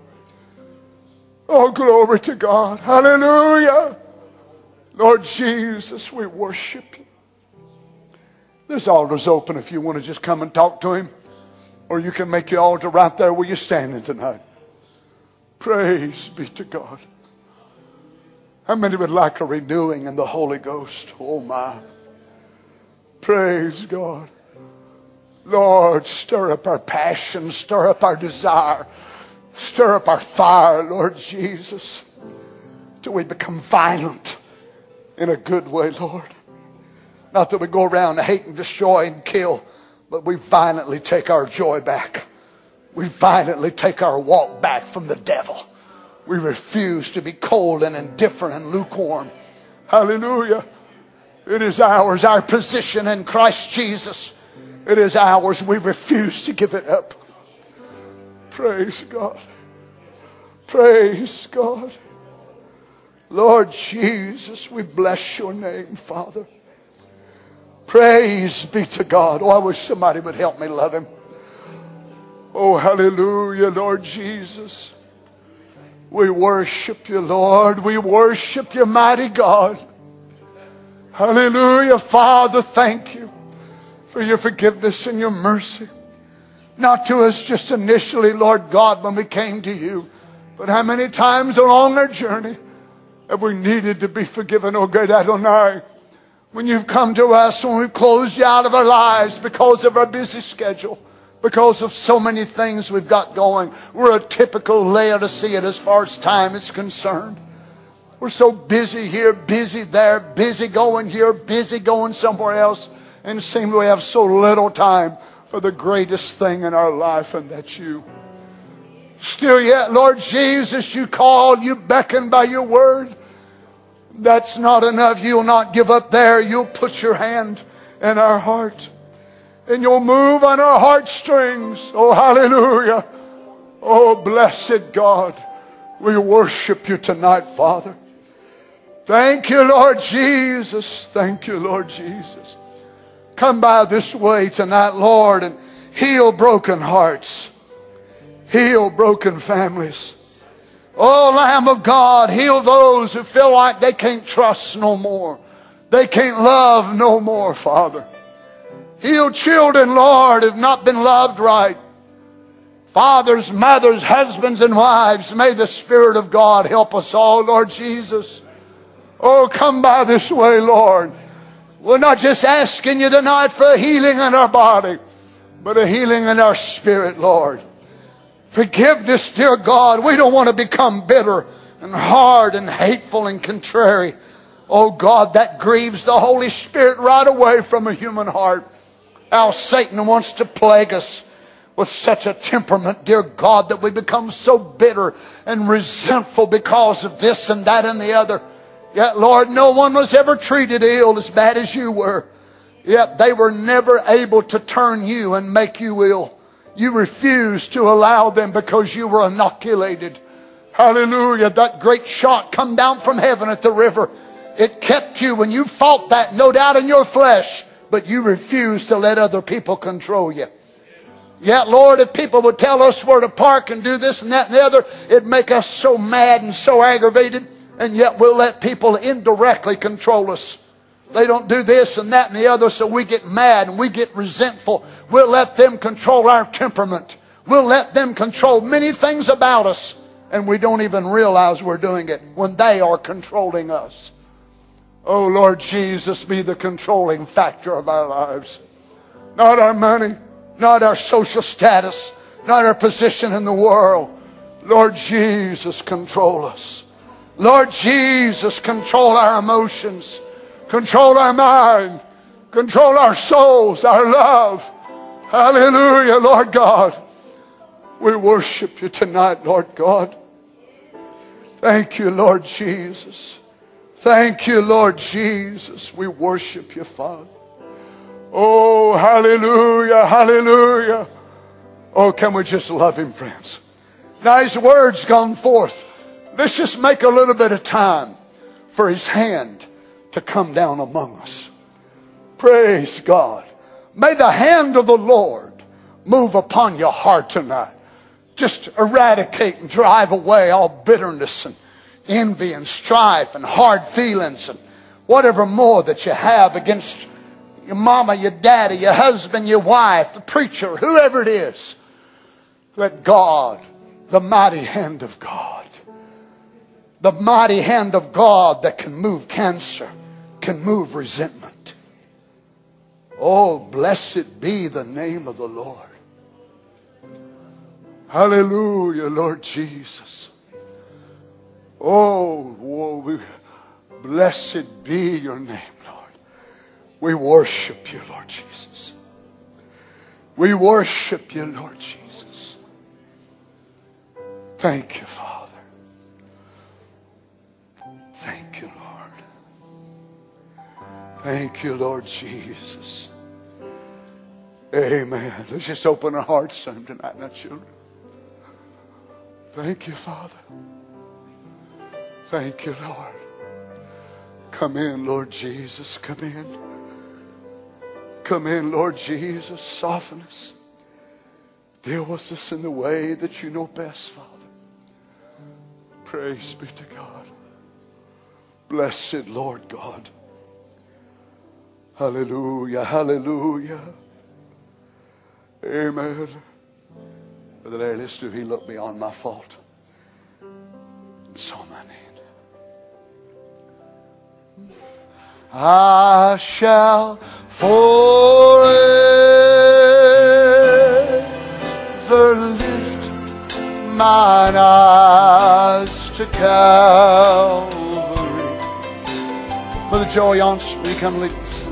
S6: Oh, glory to God. Hallelujah. Lord Jesus, we worship You. This altar's open if you want to just come and talk to Him. Or you can make your altar right there where you're standing tonight. Praise be to God. How many would like a renewing in the Holy Ghost? Oh my. Praise God. Lord, stir up our passion, stir up our desire, stir up our fire, Lord Jesus, till we become violent in a good way, Lord. Not that we go around and hate and destroy and kill, but we violently take our joy back. We violently take our walk back from the devil. We refuse to be cold and indifferent and lukewarm. Hallelujah. It is ours, our position in Christ Jesus. It is ours. We refuse to give it up. Praise God. Praise God. Lord Jesus, we bless Your name, Father. Praise be to God. Oh, I wish somebody would help me love Him. Oh, hallelujah, Lord Jesus. We worship You, Lord. We worship You, mighty God. Hallelujah. Father, thank You for Your forgiveness and Your mercy. Not to us just initially, Lord God, when we came to You, but how many times along our journey have we needed to be forgiven, oh great Adonai. When You've come to us, when we've closed You out of our lives because of our busy schedule, because of so many things we've got going. We're a typical Laodicea as far as time is concerned. We're so busy here, busy there, busy going here, busy going somewhere else. And it seems we have so little time for the greatest thing in our life, and that's you. Still yet, Lord Jesus, you call, you beckon by your word. That's not enough. You'll not give up there. You'll put your hand in our heart. And you'll move on our heartstrings. Oh, hallelujah. Oh, blessed God. We worship you tonight, Father. Thank you, Lord Jesus. Thank you, Lord Jesus. Come by this way tonight, Lord, and heal broken hearts. Heal broken families. Oh, Lamb of God, heal those who feel like they can't trust no more. They can't love no more, Father. Heal children, Lord, who've not been loved right. Fathers, mothers, husbands, and wives, may the Spirit of God help us all, Lord Jesus. Oh, come by this way, Lord. We're not just asking you tonight for a healing in our body, but a healing in our spirit, Lord. Forgiveness, dear God. We don't want to become bitter and hard and hateful and contrary. Oh God, that grieves the Holy Spirit right away from a human heart. How Satan wants to plague us with such a temperament, dear God, that we become so bitter and resentful because of this and that and the other. Yet, Lord, no one was ever treated ill as bad as you were. Yet they were never able to turn you and make you ill. You refused to allow them because you were inoculated. Hallelujah. That great shot come down from heaven at the river. It kept you when you fought that, no doubt in your flesh. But you refused to let other people control you. Yet, Lord, if people would tell us where to park and do this and that and the other, it'd make us so mad and so aggravated. And yet we'll let people indirectly control us. They don't do this and that and the other, so we get mad and we get resentful. We'll let them control our temperament. We'll let them control many things about us, and we don't even realize we're doing it when they are controlling us. Oh, Lord Jesus, be the controlling factor of our lives. Not our money, not our social status, not our position in the world. Lord Jesus, control us. Lord Jesus, control our emotions. Control our mind. Control our souls, our love. Hallelujah, Lord God. We worship you tonight, Lord God. Thank you, Lord Jesus. Thank you, Lord Jesus. We worship you, Father. Oh, hallelujah, hallelujah. Oh, can we just love him, friends? Now his word's gone forth. Let's just make a little bit of time for his hand to come down among us. Praise God. May the hand of the Lord move upon your heart tonight. Just eradicate and drive away all bitterness and envy and strife and hard feelings and whatever more that you have against your mama, your daddy, your husband, your wife, the preacher, whoever it is. Let God, the mighty hand of God, the mighty hand of God that can move cancer, can move resentment. Oh, blessed be the name of the Lord. Hallelujah, Lord Jesus. Oh, blessed be your name, Lord. We worship you, Lord Jesus. We worship you, Lord Jesus. Thank you, Father. Thank you, Lord. Thank you, Lord Jesus. Amen. Let's just open our hearts some tonight, now, children. Thank you, Father. Thank you, Lord. Come in, Lord Jesus. Come in. Come in, Lord Jesus. Soften us. Deal with us in the way that you know best, Father. Praise be to God. Blessed Lord God. Hallelujah. Hallelujah. Amen. Brother Larry, listen to me. He looked beyond my fault and saw my need. I shall forever lift mine eyes to Calvary. Brother Joey Yonts, will you come lead us?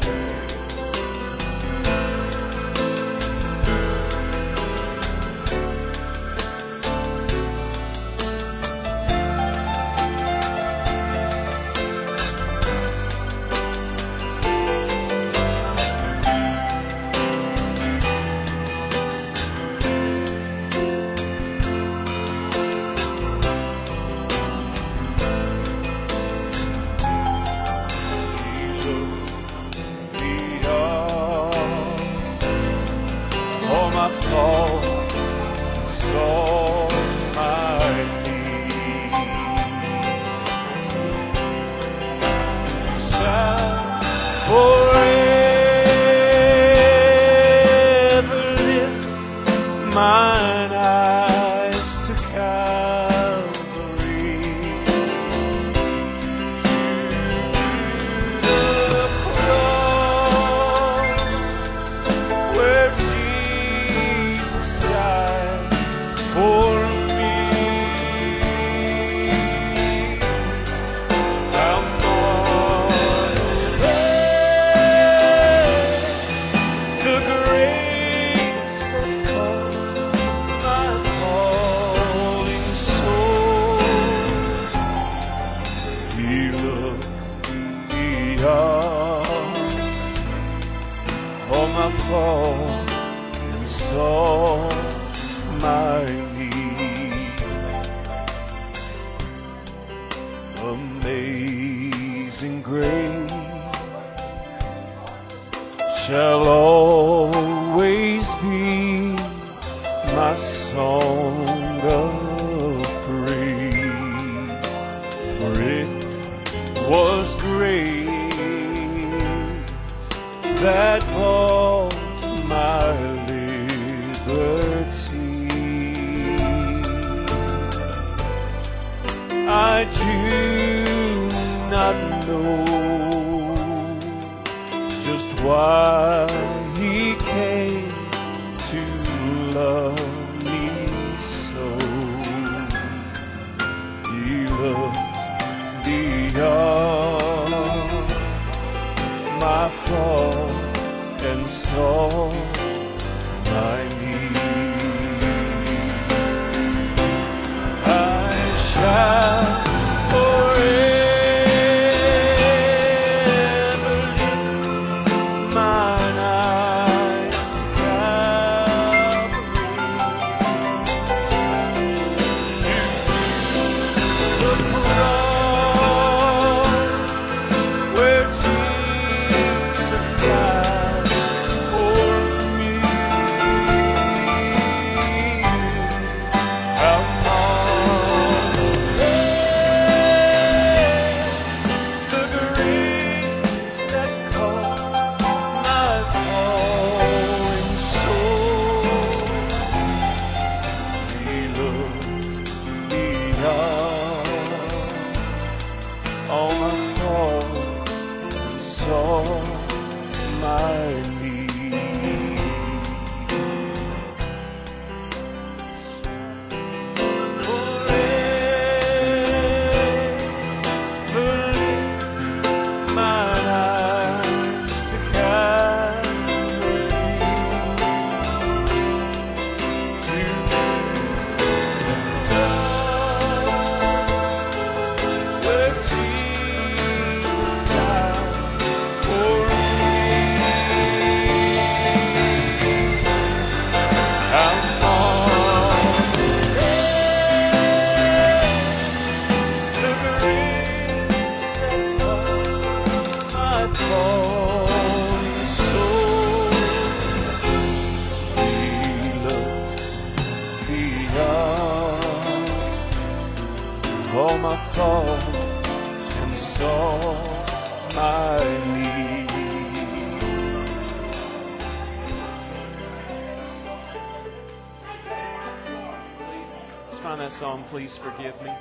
S7: Please forgive me.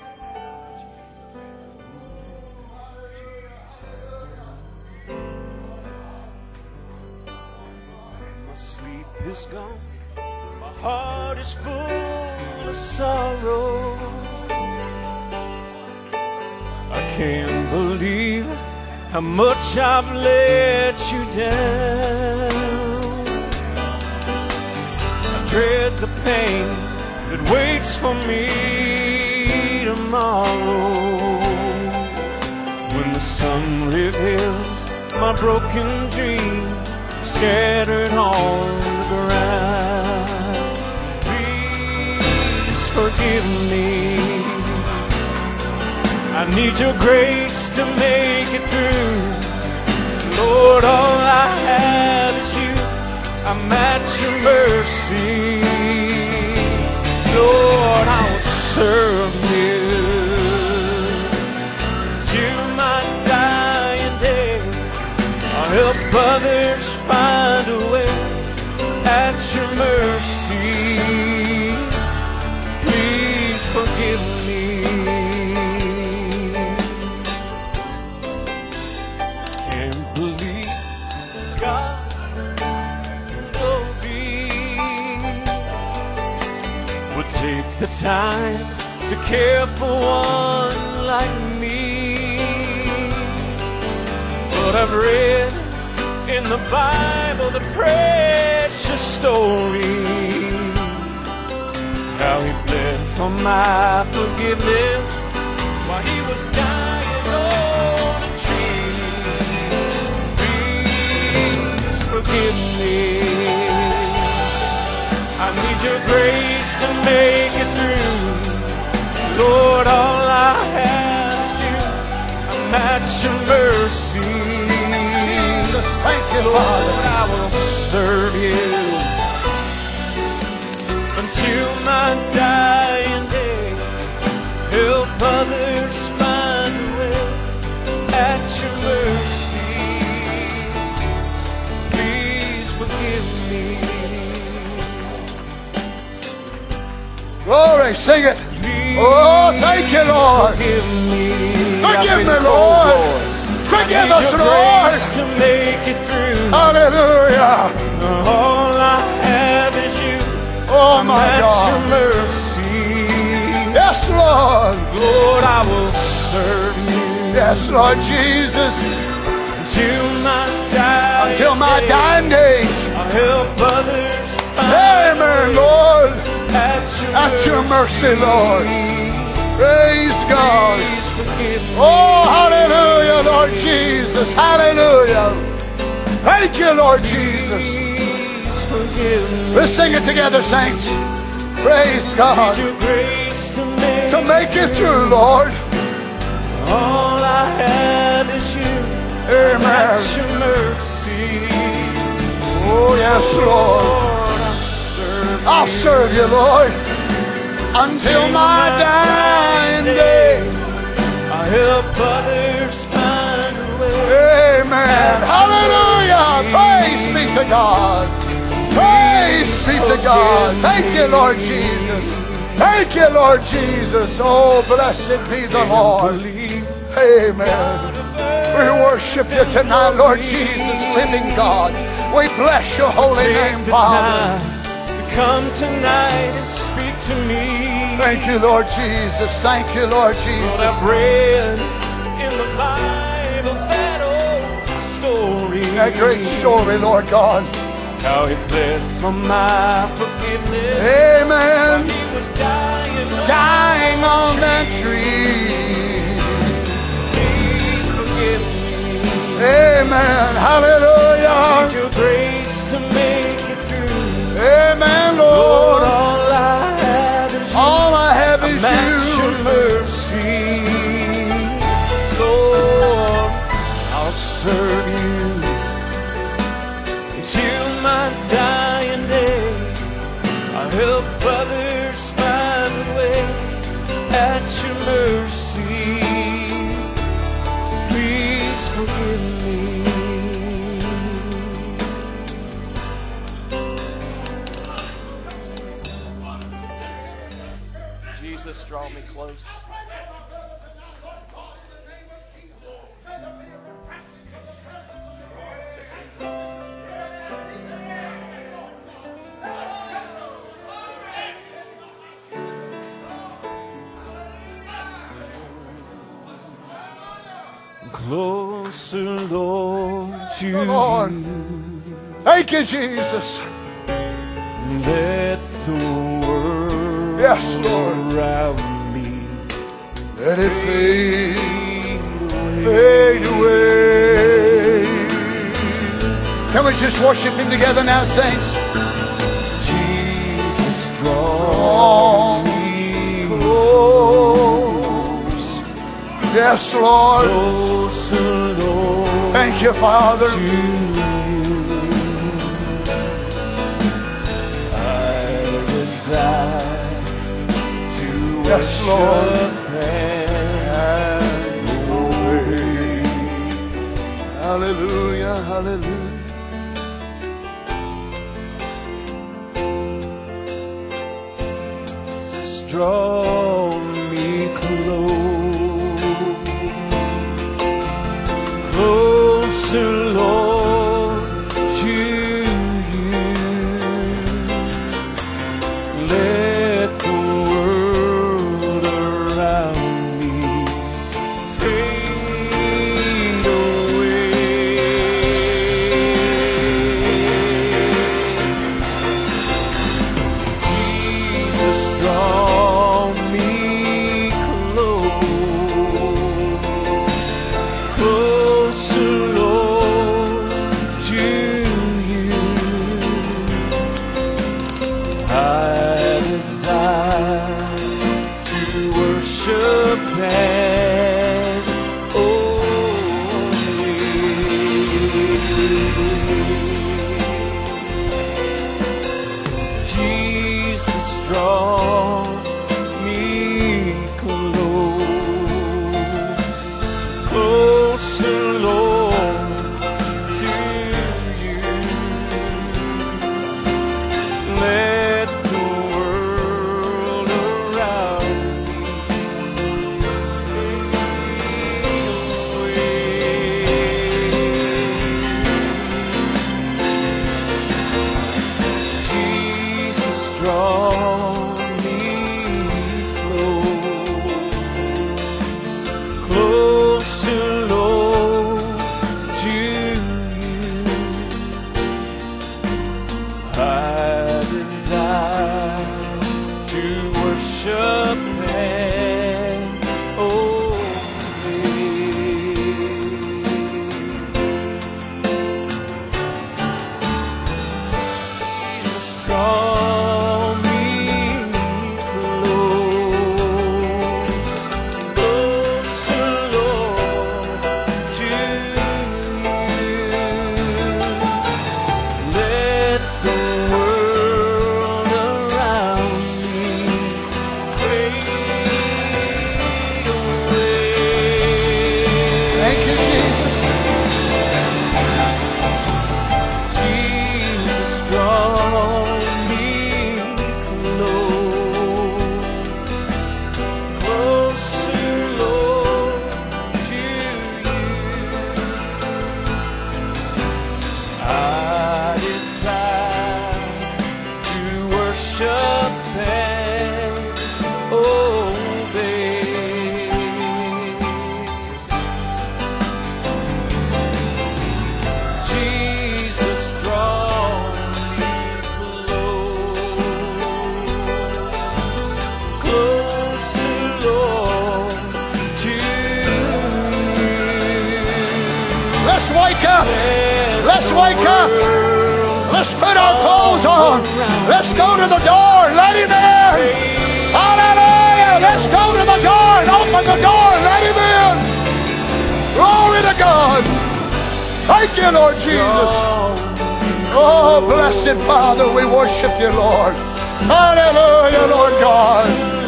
S7: My sleep is gone. My heart is full of sorrow. I can't believe how much I've let you down. I dread the pain that waits for me tomorrow, when the sun reveals my broken dream scattered on the ground. Please forgive me. I need your grace to make it through. Lord, all I have is you. I'm at your mercy. Lord, I will serve you till my dying day. I'll help others find a way at your mercy. Please forgive me. Can't believe God knows me. Would take the time to care for one like me. But I've read in the Bible the precious story, how he bled for my forgiveness while he was dying on a tree. Please forgive me. I need your grace to make it through. Lord, all I have is you. I'm at your mercy.
S6: Jesus, thank you,
S7: Lord,
S6: Father.
S7: I will serve you until my dying day. Help others find a way at your mercy. Please forgive me.
S6: Glory, sing it. Oh, thank you, Lord.
S7: Forgive me.
S6: Forgive me, Lord. Forgive us, Lord.
S7: To make it through.
S6: Hallelujah.
S7: All I have is you.
S6: Oh, my
S7: At
S6: God.
S7: your mercy.
S6: Yes, Lord.
S7: Lord, I will serve you
S6: Yes, Lord Jesus.
S7: until my dying
S6: days.
S7: I'll help others find
S6: Amen, Lord.
S7: at
S6: Your mercy, Lord. Praise God.
S7: Please forgive me.
S6: Oh, hallelujah, Lord Jesus. Hallelujah. Thank you, Lord Jesus.
S7: Please forgive me.
S6: Let's sing it together, saints. Praise God.
S7: Your grace to
S6: make it through, Lord.
S7: all I have is you.
S6: Amen.
S7: At your mercy.
S6: Oh, yes, Lord.
S7: Lord,
S6: I'll serve you, Lord, until my dying day.
S7: I help others find a way.
S6: Amen. Hallelujah. Praise be to God. Praise be to God. Thank you, Lord Jesus. Thank you, Lord Jesus. Oh, blessed be the Lord. Amen. We worship you tonight, Lord Jesus, living God. We bless your holy name, Father.
S7: Come tonight and speak to me.
S6: Thank you, Lord Jesus. Thank you, Lord Jesus.
S7: Lord, I've read in the Bible that old story.
S6: That great story, Lord God.
S7: How he bled for my forgiveness.
S6: Amen.
S7: While he was
S6: Dying on that tree.
S7: Please forgive me.
S6: Amen. Hallelujah.
S7: Need your grace to make it through.
S6: Amen,
S7: Lord,
S6: Lord.
S7: all I have is you.
S6: All I have is
S7: I'm at your
S6: you.
S7: mercy. Lord, I'll serve you until my dying day. I'll help others find a way at your mercy. Please forgive me. Jesus, draw me close. closer, Lord, to
S6: Lord.
S7: you.
S6: Thank you, Jesus.
S7: Let the world
S6: Yes, Lord.
S7: around me
S6: Let it fade away. Can we just worship Him together now, saints?
S7: Jesus, draw
S6: Draw
S7: me
S6: close. Yes, Lord.
S7: closer, Lord,
S6: Thank you, Father.
S7: to you. I desire to
S6: Yes, Lord.
S7: worship
S6: And obey. Hallelujah, hallelujah.
S7: Jesus, draw me closer, Lord, to you. Let the world around me fade away. Jesus, draw me closer, Lord, to you. I desire to worship and obey. Jesus, draw me closer, Lord, to you. Let the world around me fade away. Jesus, draw me closer, Lord, to you. I desire to worship and obey. Jesus, draw me closer, Lord, to you. Let the world around me fade away.
S6: Thank you, Jesus.
S7: Jesus, draw me closer, Lord, to you. I desire to worship and obey. Jesus, draw me closer, Lord, to you.
S6: Let's wake up. Let's wake up. Let's put our clothes on. Let's go to the door. Let Him in. Hallelujah. Let's go to the door and open the door. Let Him in. Glory to God. Thank you, Lord Jesus. Oh, blessed Father, we worship you, Lord. Hallelujah, Lord God.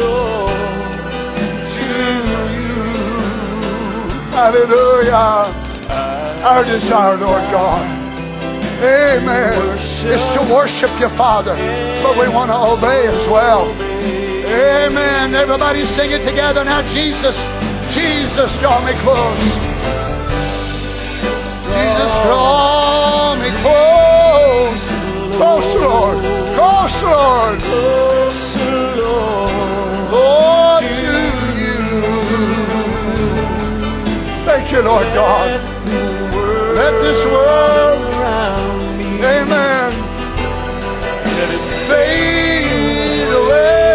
S6: To you. Hallelujah. Our desire, Lord God. Amen. Is to worship you, Father, but we want to obey as well. Amen. Everybody sing it together now. Jesus, Jesus, draw me close. Jesus, draw me close. Close, Lord. Close, Lord.
S7: Closer, Lord,
S6: Lord, to you. Thank you, Lord. Lord God. Let this world, amen, let it fade away.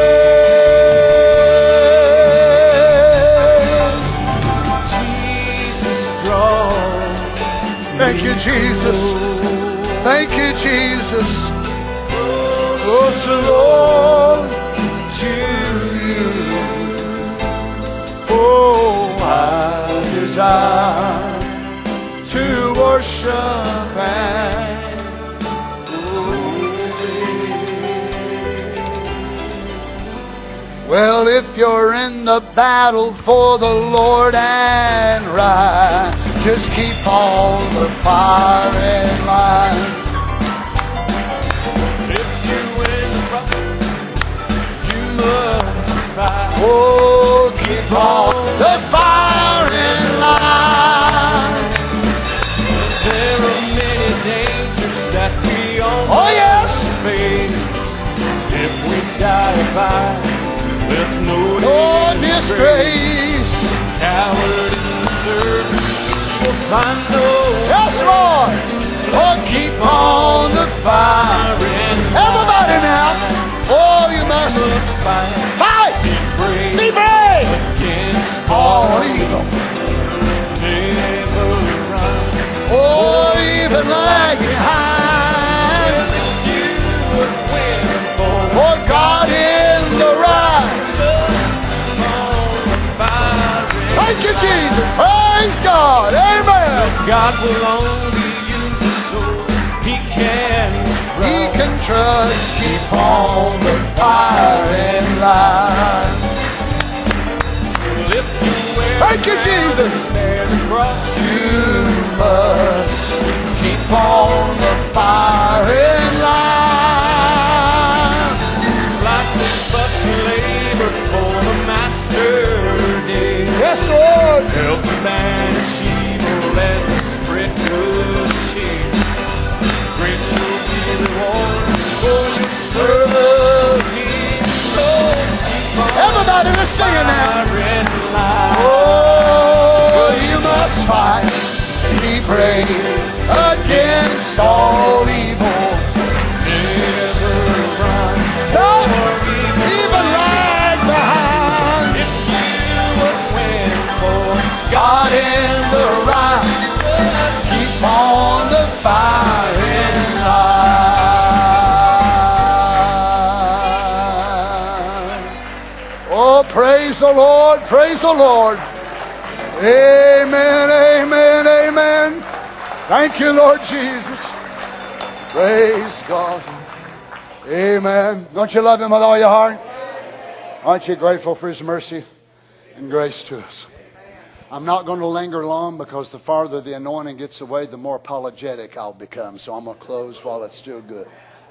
S7: Jesus, draw.
S6: Thank you, Jesus. Thank you, Jesus. Closer, Lord, to you. Oh, I desire to worship and obey. Well, if you're in the battle for the Lord and right, just keep on the firing line. Oh, keep on the firing line.
S7: There are many dangers that we all face. If we die by, there's no
S6: disgrace.
S7: Coward in the service will find no.
S6: Yes, Lord. Oh, keep on the firing. Everybody now. Oh, you must fight. Be brave
S7: Against
S6: all evil.
S7: never run.
S6: Oh, even lag behind.
S7: You would win
S6: For God in the right. Thank you, Jesus. Praise God. Amen.
S7: God will only use a soul He can trust.
S6: He can trust. Keep on the firing line. Thank you, Jesus. You must keep on the firing line.
S7: Like the but labor for the master day.
S6: Yes, Lord.
S7: Help the banish evil and spread good cheer. Great shall be the reward for your service.
S6: Everybody, let's sing it now.
S7: Oh,
S6: Oh, you must fight, be brave against all evil.
S7: never run.
S6: Don't even lag behind.
S7: If you would win for
S6: God in the right, keep on the firing line. Oh, praise the Lord, praise the Lord. Amen, amen, amen. Thank you, Lord Jesus. Praise God. Amen. Don't you love Him with all your heart? Aren't you grateful for His mercy and grace to us? I'm not going to linger long because the farther the anointing gets away, the more apologetic I'll become. So I'm going to close while it's still good.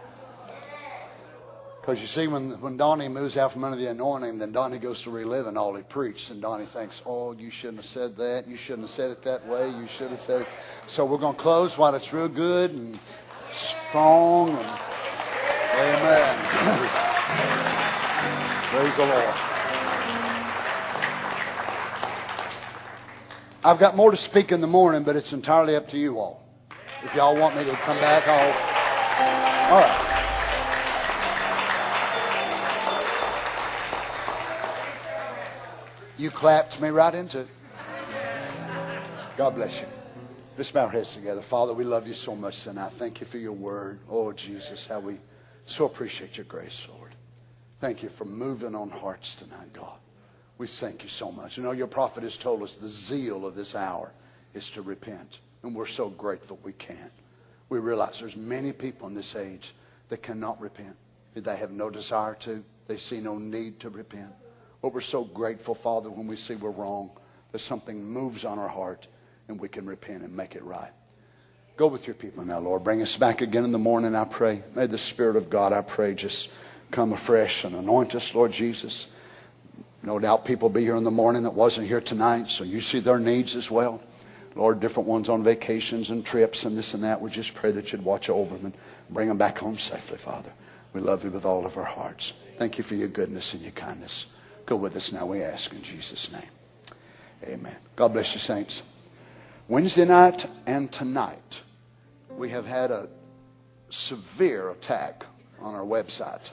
S6: Because you see, when Donnie moves out from under the anointing, then Donnie goes to reliving all he preached. And Donnie thinks, oh, you shouldn't have said that. You shouldn't have said it that way. You should have said it. So we're going to close while it's real good and strong. And amen. Praise the Lord. I've got more to speak in the morning, but it's entirely up to you all. If y'all want me to come back, I'll... All right. You clapped me right into it. God bless you. Let's bow our heads together. Father, we love you so much tonight. Thank you for your word. Oh, Jesus, how we so appreciate your grace, Lord. Thank you for moving on hearts tonight, God. We thank you so much. You know, your prophet has told us the zeal of this hour is to repent. And we're so grateful we can. We realize there's many people in this age that cannot repent. They have no desire to. They see no need to repent. But we're so grateful, Father, when we see we're wrong, that something moves on our heart and we can repent and make it right. Go with your people now, Lord. Bring us back again in the morning, I pray. May the Spirit of God, I pray, just come afresh and anoint us, Lord Jesus. No doubt people will be here in the morning that wasn't here tonight, so you see their needs as well. Lord, different ones on vacations and trips and this and that. We just pray that you'd watch over them and bring them back home safely, Father. We love you with all of our hearts. Thank you for your goodness and your kindness. Go with us now, we ask in Jesus' name. Amen. God bless you, saints. Wednesday night and tonight, we have had a severe attack on our website.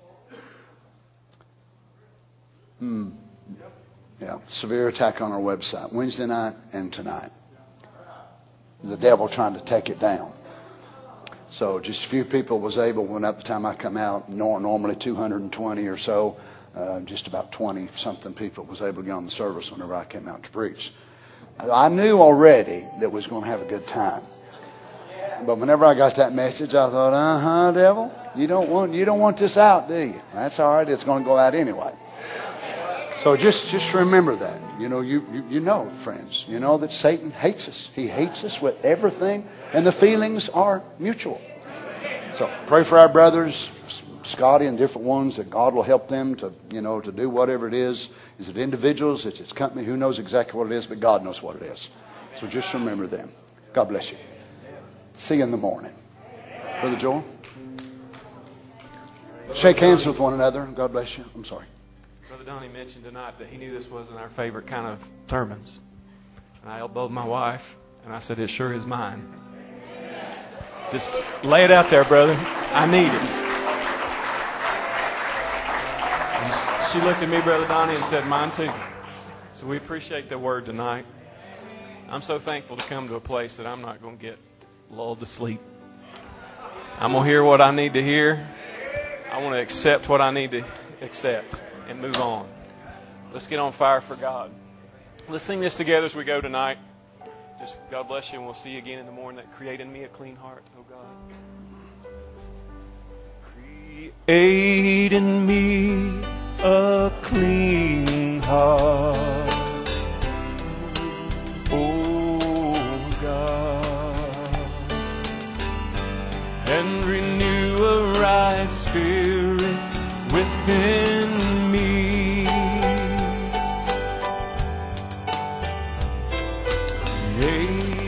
S6: Yeah, severe attack on our website. Wednesday night and tonight. The devil trying to take it down. So just a few people was able, when up the time I come out, normally 220 or so, just about 20-something people was able to get on the service whenever I came out to preach. I knew already that we was going to have a good time. But whenever I got that message, I thought, devil, you don't want this out, do you? That's all right. It's going to go out anyway. So just remember that. You know, friends, you know that Satan hates us. He hates us with everything, and the feelings are mutual. So pray for our brothers, Scotty and different ones, that God will help them to do whatever it is. Is it individuals? Is it company? Who knows exactly what it is, but God knows what it is. So just remember them. God bless you. See you in the morning. Brother Joel. Shake hands with one another. God bless you. I'm sorry.
S8: Brother Donnie mentioned tonight that he knew this wasn't our favorite kind of sermons. And I elbowed my wife, and I said, it sure is mine. Just lay it out there, brother. I need it. And she looked at me, Brother Donnie, and said, mine too. So we appreciate the word tonight. I'm so thankful to come to a place that I'm not going to get lulled to sleep. I'm going to hear what I need to hear. I want to accept what I need to accept and move on. Let's get on fire for God. Let's sing this together as we go tonight. Just God bless you, and we'll see you again in the morning. That create in me a clean heart, oh God.
S7: Create in me a clean heart, oh God, and renew a right spirit within me. Create